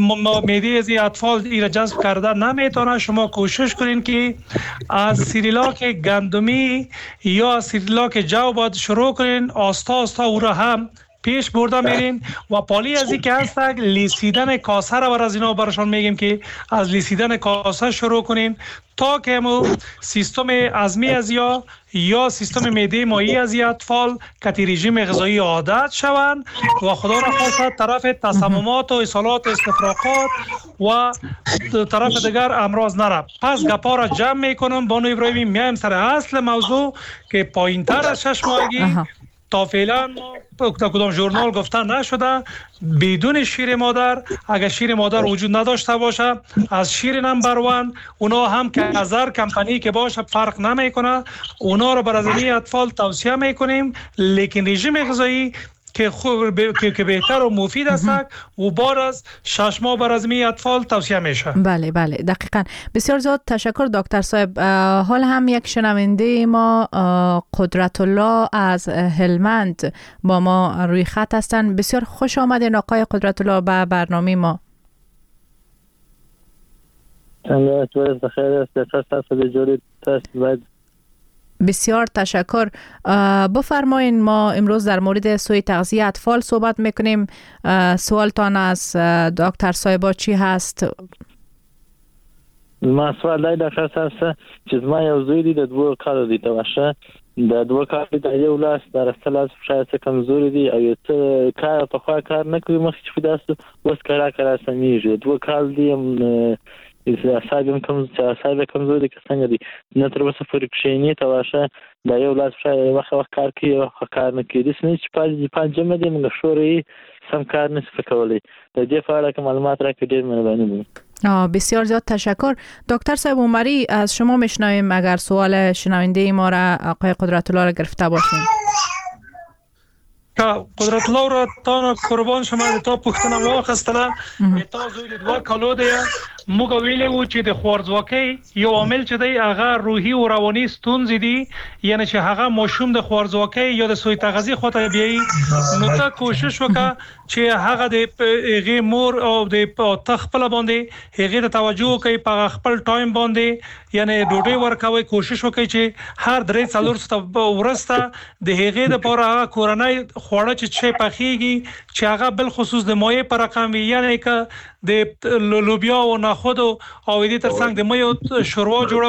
معده از اطفال ایرا جذب کرده نمیتونه. شما کوشش کنین که از سریلاک گندمی یا سریلاک جو باید شروع کنین، آستا آستا او را هم پیش برده میرین و پالی از این که هست لیسیدن کاسه را بر از اینا برشان میگیم که از لیسیدن کاسه شروع کنین تا که مو سیستم هضمی از یا یا سیستم معده مایع از اطفال که رژیم غذایی عادت شوند و خدا را خواست طرف تسممات و اسهالات استفراغات و طرف دیگر امراض نره. پس گپا را جمع میکنم بانو ابراهیمی، میایم سر اصل موضوع که پایین تر از شش ماهگی تا فعلا تا کدام ژورنال گفته نشده بدون شیر مادر، اگر شیر مادر وجود نداشته باشه از شیر نمبر وان اونا هم که از هر کمپانی که باشه فرق نمیکنه، اونا رو برای اطفال توصیه میکنیم. لیکن رژیم غذایی که خوب که بهتر و مفید است و بعد از شش ماه بر از می اطفال توصیه میشه. بله بله دقیقاً. بسیار زیاد تشکر دکتر صاحب. حال هم یک شنونده ما قدرت الله از هلمند با ما روی خط هستند. بسیار خوش آمدین آقای قدرت الله به برنامه ما. بسیار تشکر. بفرمایین، ما امروز در مورد سوء تغذیه اطفال صحبت میکنیم. سوالتان از دکتر صاحبا چی هست؟ ما سوال دای دکتر صاحب چې ما یو زوی دی د دوه کالو دی ته واشه د دوه کالو د یو لاس در اصل شاید کمزوري دی او ته کار په خوا کار نه کوي، مخ چې فداس وس کارا کارا سمېږي. دوه کال دی اعصاب کم اعصاب کمزوري کې څنګه دي نه تر اوسه پورې کښینی ته واشه د یو لاس شاید وخت وخت کار کوي او کار نه کوي. د سنې چې پاج پنځمه دی موږ شوري سم کار نشي کولای. د دې په اړه کوم معلومات راکړئ ډیر مهرباني وي. بسیار زیاد تشکر. دکتر صاحب عمری از شما میشنویم اگر سوال شنونده ما را آقای قدرت الله را گرفته باشیم. قدرت الله را تا قربان شما تا پختنه واخستله تا زوی دوه کالو دی موږ ویلې وو چې د خوارځواکۍ یو عامل چې دی هغه روحي او رواني ستونزې دي، یعنی چې هغه ماشوم د خوارځواکۍ یا د سوء تغذیه خواته بیایي، نو ته کوشش وکړه چې هغه د هغې مور او د ته خپله باندې هغې ته توجه وکړئ، په خپل ټایم باندې یعنی ډوډۍ ورکوئ. کوشش وکړئ چې هر درې څلور ساعته وروسته د هغې دپاره هغه کورنۍ خواړه چې څه پخېږي چې هغه بالخصوص د مایع په رقم وي، یعنی که د لوبیا او نخود او دې ترڅنګ د مایع شوروا جوړوي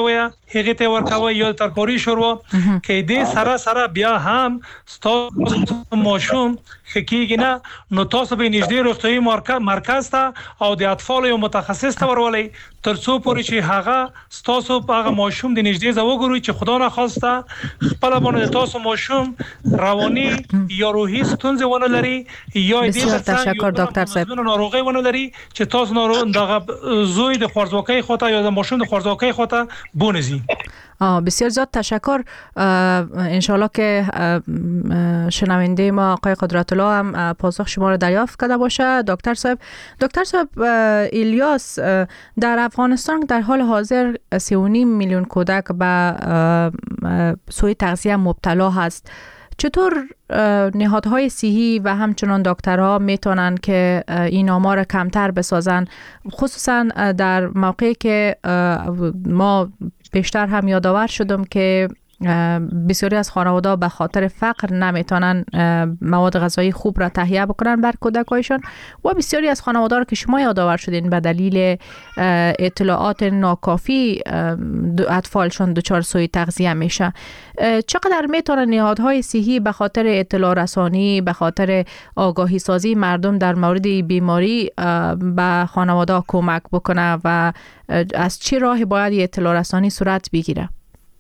هغه ته ورکوي یا ترکاری شروع کې دې سره سره بیا هم تاسو ماشوم خکېږي نه نو تاسو به نږدې روغتيایي مرکز ته او د اطفال یو متخصص ته ورولئ ترڅو پورې چې هغه تاسو هغه ماشوم د نږدې ځای وګورئ چې خدا نه خواسته خپل باندې تاسو ماشوم رواني یا روحي ستونزې ونه لري یا دې تشکر دکتر صاحب ناروغي ونه لري چې تاسو ناروغ دغه زوی د خوارزواکۍ خواته یا د ماشوم د خوارزواکۍ خواته بونزي. بسیار زیاد تشکر. انشالله که شنونده ما آقای قدرت الله هم پاسخ شما را دریافت کرده باشه. دکتر صاحب دکتر صاحب الیاس، در افغانستان در حال حاضر سه و نیم میلیون کودک به سوء تغذیه مبتلا هست. چطور نهادهای صحی و همچنان دکترها میتونن که این آمار کمتر بسازن، خصوصا در موقعی که ما بیشتر هم یادآور شدم که بسیاری از خانواده به خاطر فقر نمیتونن مواد غذایی خوب را تهیه بکنن بر کودکایشان و بسیاری از خانواده را که شما یادآور شدین به دلیل اطلاعات ناکافی اطفالشان دچار سوء تغذیه میشه. چقدر میتونن نهادهای صحی به خاطر اطلاع رسانی، به خاطر آگاهی سازی مردم در مورد بیماری به خانواده کمک بکنه و از چه راهی باید اطلاع رسانی صورت بگیره؟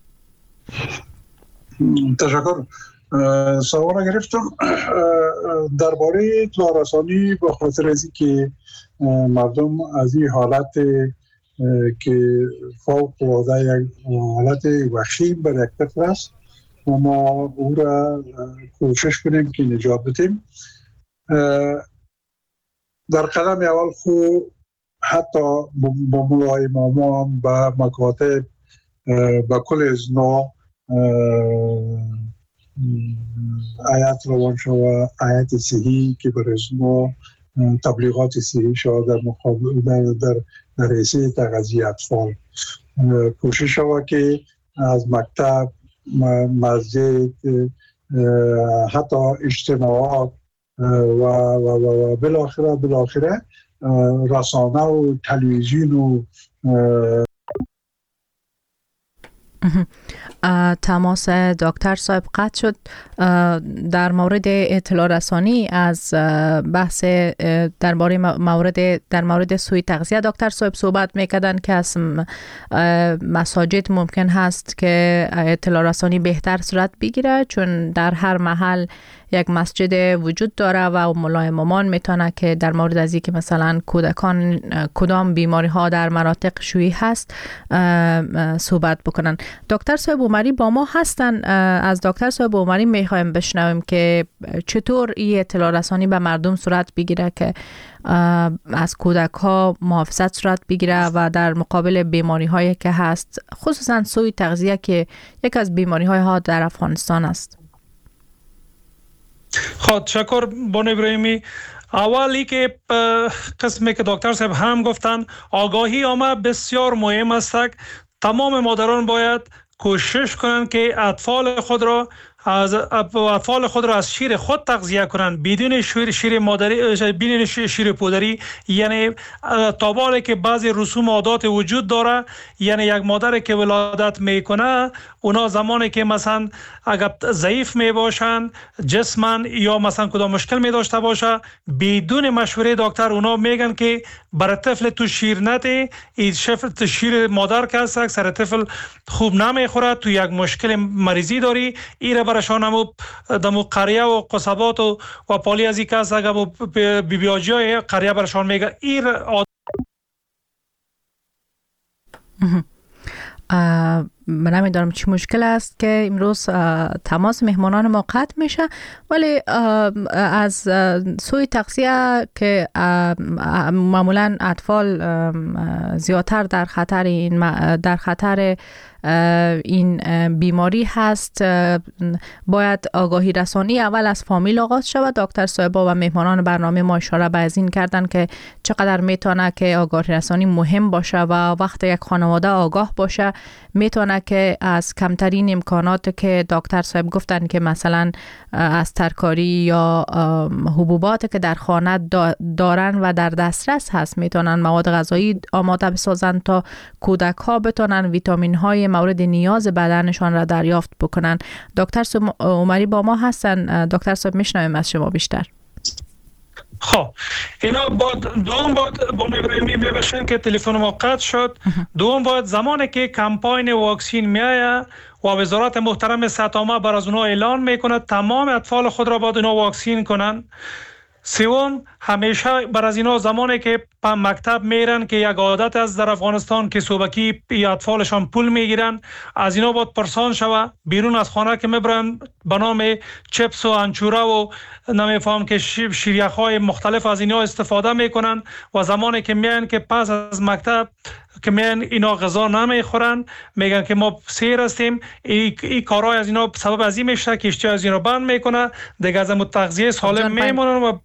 تشکر. سوال گرفتم درباره اطلاع رسانی به خاطر از اینکه مردم از این حالت که فوق العاده یک حالت وخیم بر یک طفل است و ما او را کوشش کنیم که نجات بدیم. در قدم اول خو حتی با مولای مامان و مکاتب با کل ازنا آیت روانشناسی و آیت صحی که بر ازنا تبلیغات صحی شد در مقابل در در در رسید تغذیه اطفال کوشش شود که از مکتب، مسجد، حتی اجتماعات و و و بالاخره بالاخره رسانه و تلویزیون و تماس دکتر صاحب قطع شد. در مورد اطلاع رسانی از بحث درباره مورد در مورد سوء تغذیه دکتر صاحب صحبت میکردن که از مساجد ممکن هست که اطلاع رسانی بهتر صورت بگیره، چون در هر محل یک مسجد وجود داره و مولای مامان میتونه که در مورد از اینکه مثلا کودکان کدام بیماری ها در مناطق شیوع هست صحبت بکنن. دکتر صاحب عمری با ما هستن. از دکتر صاحب عمری میخوایم بشنویم که چطور این اطلاع رسانی به مردم صورت بگیره که از کودک ها محافظت صورت بگیره و در مقابل بیماری هایی که هست، خصوصا سوء تغذیه که یک از بیماری های ها در افغانستان است. خب تشکر بانو ابراهیمی. اولی که قسمی که دکتر صاحب هم گفتن، آگاهی عامه بسیار مهم است. تمام مادران باید کوشش کنند که اطفال خود را از اطفال خود را از شیر خود تغذیه کنند بدون شیر شیر مادری، بدون شیر پودری. یعنی تاباله که بعضی رسوم و عادات وجود داره، یعنی یک مادر که ولادت میکنه اونا زمانی که مثلا اگر ضعیف می باشن جسمن یا مثلا کدام مشکل می داشته باشه، بدون مشوره دکتر اونا میگن که برای طفل تو شیر نده، این شفت شیر مادر که هست اکثر طفل خوب نمیخوره، تو یک مشکل مریضی داری. ایره برشان همو دمو قریه و قصبات و و پالی از این که هست اگر بی بی آجی های قریه برشان میگه ایر من نمیدارم چی مشکل است که امروز تماس مهمانان ما قطع میشه، ولی از سوء تغذیه که معمولا اطفال زیادتر در خطر این در خطر این بیماری هست، باید آگاهی رسانی اول از فامیل آغاز شود. دکتر صاحبا و مهمانان برنامه ما اشاره به این کردن که چقدر میتونه که آگاهی رسانی مهم باشه و وقتی یک خانواده آگاه باشه میتونه که از کمترین امکانات که دکتر صاحب گفتن که مثلا از ترکاری یا حبوبات که در خانه دارن و در دسترس هست میتونن مواد غذایی آماده بسازن تا کودک ها بتونن ویتامین های مورد نیاز بدنشان را دریافت بکنن. دکتر عمری با ما هستن. دکتر صاحب میشنویم از شما بیشتر. خب اینا باید دوم باید با ابراهیمی ببخشید که تلفن ما قطع شد. دوم باید زمانی که کمپاین واکسین میایه و وزارت محترم صحت عامه بر از اونها اعلان میکنه تمام اطفال خود را باید اینا واکسین کنن. سوم همیشه بر از اینا زمانی که به مکتب میرن که یک عادت از در افغانستان که صبحکی یا اطفالشان پول میگیرن، از اینا باید پرسان شوه بیرون از خانه که میبرن به نام چپس و انچوره و نمیفهم که شیریخ‌های مختلف از اینا استفاده میکنن و زمانی که میان که پس از مکتب که میان اینا غذا نمیخورن میگن که ما سیر هستیم. این ای کارهای از اینا سبب از این میشه که اشتها از اینا بند میکنه دیگه، از تغذیه سالم میمونن و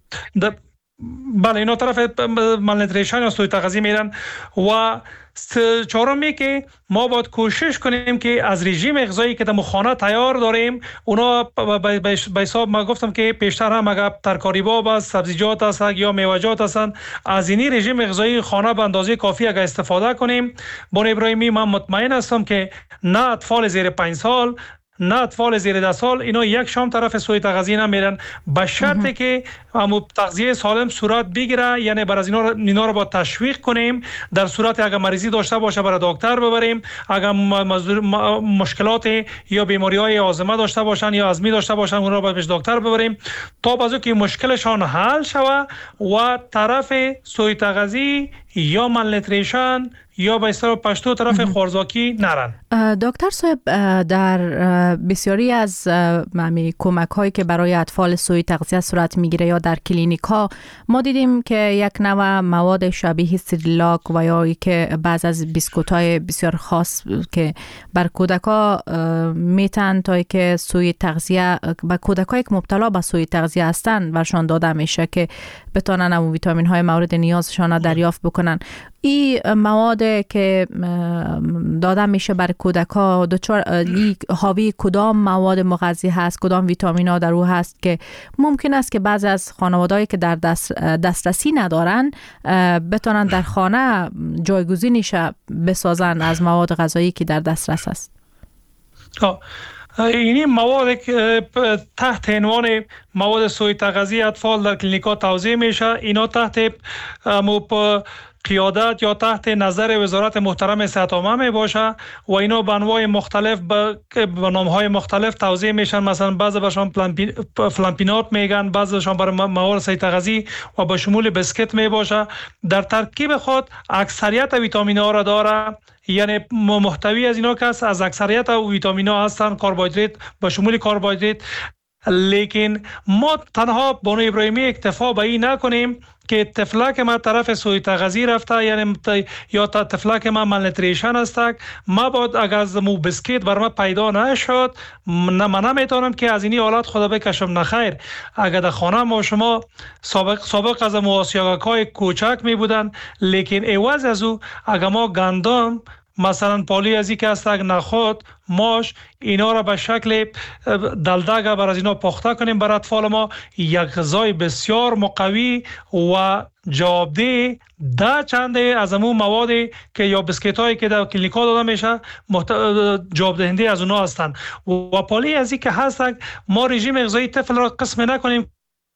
بله اینا طرف مالنوتریشن یا سوء تغذیه میرن. و چهارمی که ما باید کوشش کنیم که از رژیم غذایی که در خانه تیار داریم اونا به حساب ما گفتم که پیشتر هم اگر ترکاری باب است، سبزیجات است یا میوه‌جات هستند، از این رژیم غذایی خانه به اندازه کافی اگر استفاده کنیم. بان ابراهیمی من مطمئن هستم که نه اطفال زیر پنج سال نه اطفال زیر ده سال اینا یک شام طرف سوء تغذیه نمیرن، به شرطی که همو تغذیه سالم صورت بگیره. یعنی بر از اینا اینا رو با تشویق کنیم، در صورت اگر مریضی داشته باشه برای دکتر ببریم، اگر مشکلات یا بیماری‌های آزمه داشته باشن یا ازمی داشته باشن اونها رو به دکتر ببریم تا بازو که مشکلشان حل شوه و طرف سوء تغذیه یا مالنوتریشن یا به اصطلاح پشتو طرف خوارزاکی نرن. دکتر صاحب در بسیاری از کمک هایی که برای اطفال سوء تغذیه صورت میگیره یا در کلینیک ها ما دیدیم که یک نوع مواد شبیه سریلاک و یا که بعض از بیسکوت های بسیار خاص که بر کودک ها میتن تا که سوء تغذیه به کودک هایی که مبتلا به سوء تغذیه هستن برشان داده میشه که بتونن اون ویتامین های مورد نیازشان دریافت بکنن. این مواد که داده میشه بر کودک ها حاوی کدام مواد مغذی هست، کدام ویتامین ها در او هست که ممکن است که بعضی از خانواده‌ای که در دست دسترسی ندارن بتونن در خانه جایگزینش بسازن از مواد غذایی که در دسترس است. این مواد تحت عنوان مواد سوء تغذیه اطفال در کلینیک‌ها توزیع میشه. اینا تحت قیادت یا تحت نظر وزارت محترم صحت عامه می باشه و اینا به انواع مختلف به نام‌های مختلف توزیع میشن. مثلا بعضی برشان فلامپینات میگن، بعضیشان برای مواد سوء تغذیه و به شمول بسکت می باشه. در ترکیب خود اکثریت ویتامین ها را داره، یعنی محتوی از اینا که از اکثریت ویتامین ها هستن کربوهیدرات به شمول کربوهیدرات. لیکن ما تنها بانو ابراهیمی اکتفا به این نکنیم که طفلک ما طرف سوء تغذیه رفته یعنی یا طفلک ما مالنوتریشن است، ما باید اگر از مو بسکیت بر ما پیدا نشد نه من نمیتونم که از اینی حالت خدا بکشم. نخیر، اگر در خانه ما شما سابق سابق از مو آسیاگاکای کوچک می بودن، لیکن عوض از او اگر ما گندم مثلا پالی ازی که است نخود ماش اینا را به شکل دلدگه بر از اینا پخته کنیم برای اطفال ما، یک غذای بسیار مقوی و جوابده ده چنده از امون موادی که یا بسکیت هایی که در کلینیک ها داده میشه محت... جواب دهنده از اونا هستند. و پالی ازی که هست ما رژیم غذایی طفل را قسم نکنیم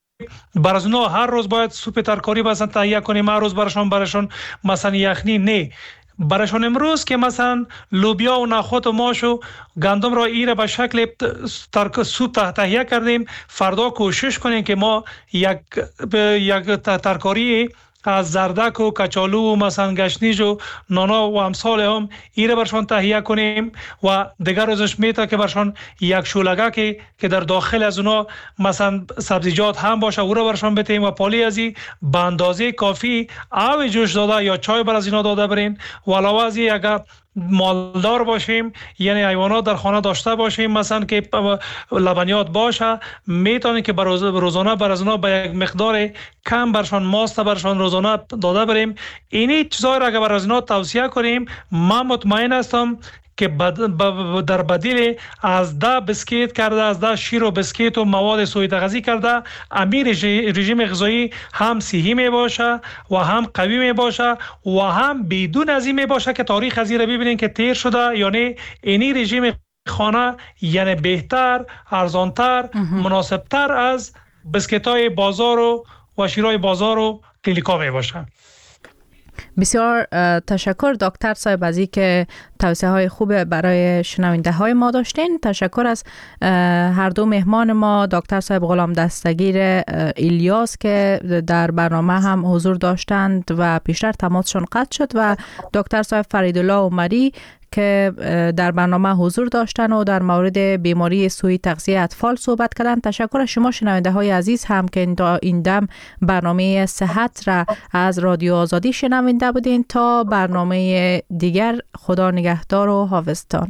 بر از اونا هر روز باید سوپ ترکاری مثلا تهیه کنیم، هر روز برشان برشان مثلا یخنی نه، برشان امروز که مثلا لوبیا و نخود و ماش و گندم را ایره به شکل ترک سوپ تهیه کردیم، فردا کوشش کنیم که ما یک یک ترکاری از زردک و کچالو و مثلا گشنیج و نانا و امثال هم ایره برشان تهیه کنیم و دیگر روزش میته که برشان یک شولگه که که در داخل از اونا مثلا سبزیجات هم باشه او را برشان بتیم و پالی ازی به اندازه کافی آب جوش داده یا چای بر از اینا داده برین. و علاوه از این اگر مالدار باشیم یعنی حیوانات در خانه داشته باشیم مثلا که لبنیات باشه میتونیم که بر روزانه بر از اونا به یک مقدار کم برشان ماست برشان روزانه داده بریم. اینی چیزا را اگر بر از اونا توصیه کنیم من مطمئن هستم که در بدیل از ده بسکیت کرده، از ده شیر و بسکیت و مواد سوء تغذیه کرده، امیر رژیم غذایی هم صحی می باشه و هم قوی می باشه و هم بدون از این می باشه که تاریخ از این را ببینین که تیر شده. یعنی اینی رژیم خانه یعنی بهتر، ارزانتر، مناسبتر از بسکیت های بازار و و شیرای بازار و کلیکا می باشه. بسیار تشکر دکتر صاحب از این که توصیه های خوب برای شنونده های ما داشتین. تشکر از هر دو مهمان ما، دکتر صاحب غلام دستگیر الیاس که در برنامه هم حضور داشتند و پیشتر تماسشون قطع شد، و دکتر صاحب فریدالله عمری که در برنامه حضور داشتن و در مورد بیماری سوء تغذیه اطفال صحبت کردن. تشکر از شما شنونده های عزیز هم که این دم برنامه صحت را از رادیو آزادی شنونده بودین. تا برنامه دیگر، خدا نگهدار و حافظتان.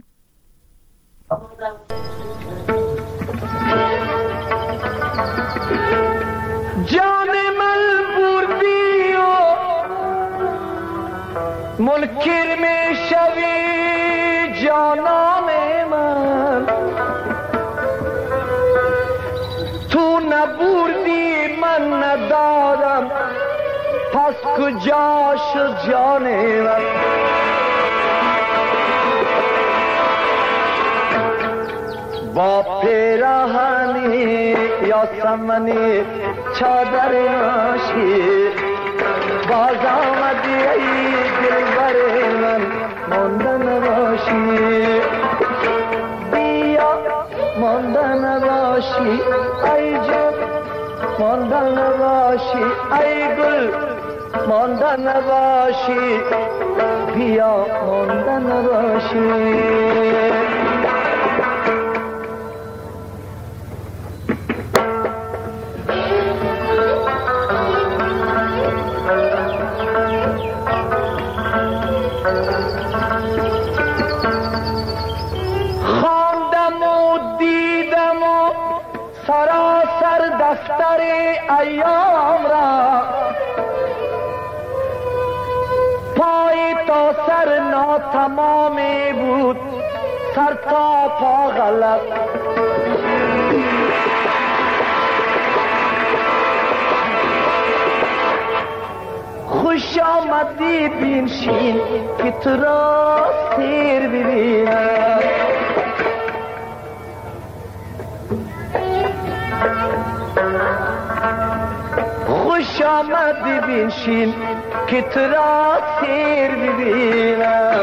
جان من بردی و منکر می شوی جانان من، تو نبردی من ندادم، پس کجا شد جان من؟ با پیراهنی یا سمنی چادر ناشی باز آمدی ای دلبر من، مانده نباشی بیا، مانده نباشی ای جان، مانده نباشی ای گل، مانده نباشی بیا، مانده نباشی. دفتر ایام را پای تا سر ناتمامی بود، سر تا پا غلط. خوش آمدی بینشین که تو را سیر ببینم، خوش آمدی بینشین که تو را سیر ببینم.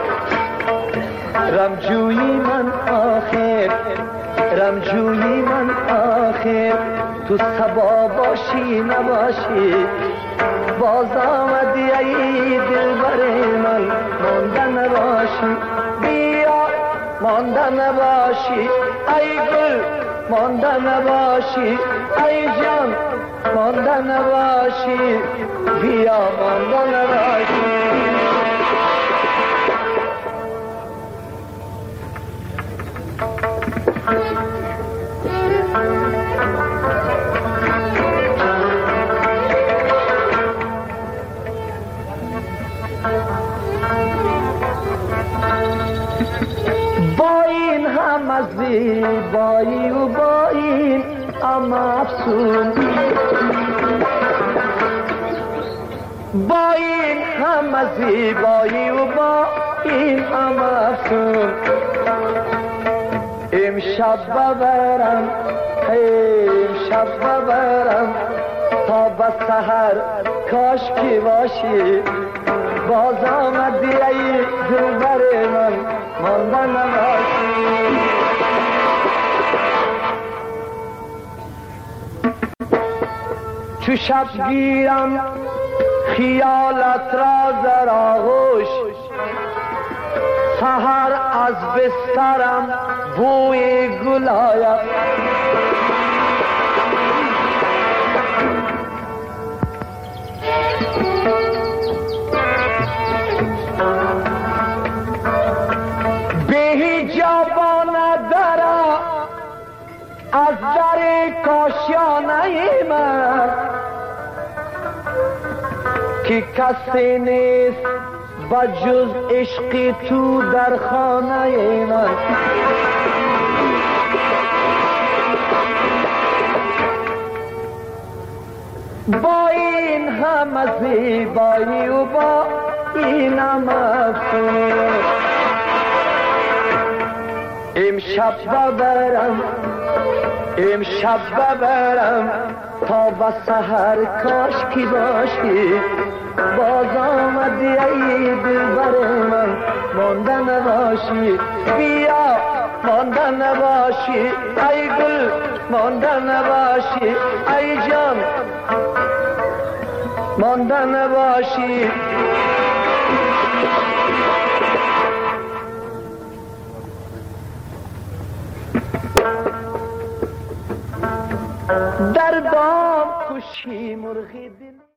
رمجوی من آخر، رمجوی من آخر، تو سبا باشی نباشی باز آمدی ای دلبر من، مانده نباشی بیا، مانده نباشی ای گل، مانده نباشی ای جان، مانده نباشی بیا، مانده نباشی. با این همه زیبایی و با این همه افسون، با این همه زیبایی و با این همه افسون، امشب ببرم امشب ببرم تا به سحر کاش کی باشی باز آمدی ای دلبر من، مانده نباشی. چو شب گیرم خیالت را در آغوش، سحر از بسترم بوی گل آید. بی‌جابانه درا از در کاشانه من، که کسی نیست و جز عشق تو در خانه من با این همه زیبایی و با این همه افسون امشب ببرم امشب ببرم تا به سحر کاش کی باشی باز آمدی ای دلبر من مانده نباشی بیا مانده نباشی ای گل مانده نباشی ای جان مانده نباشی در بام کشی مرغی دل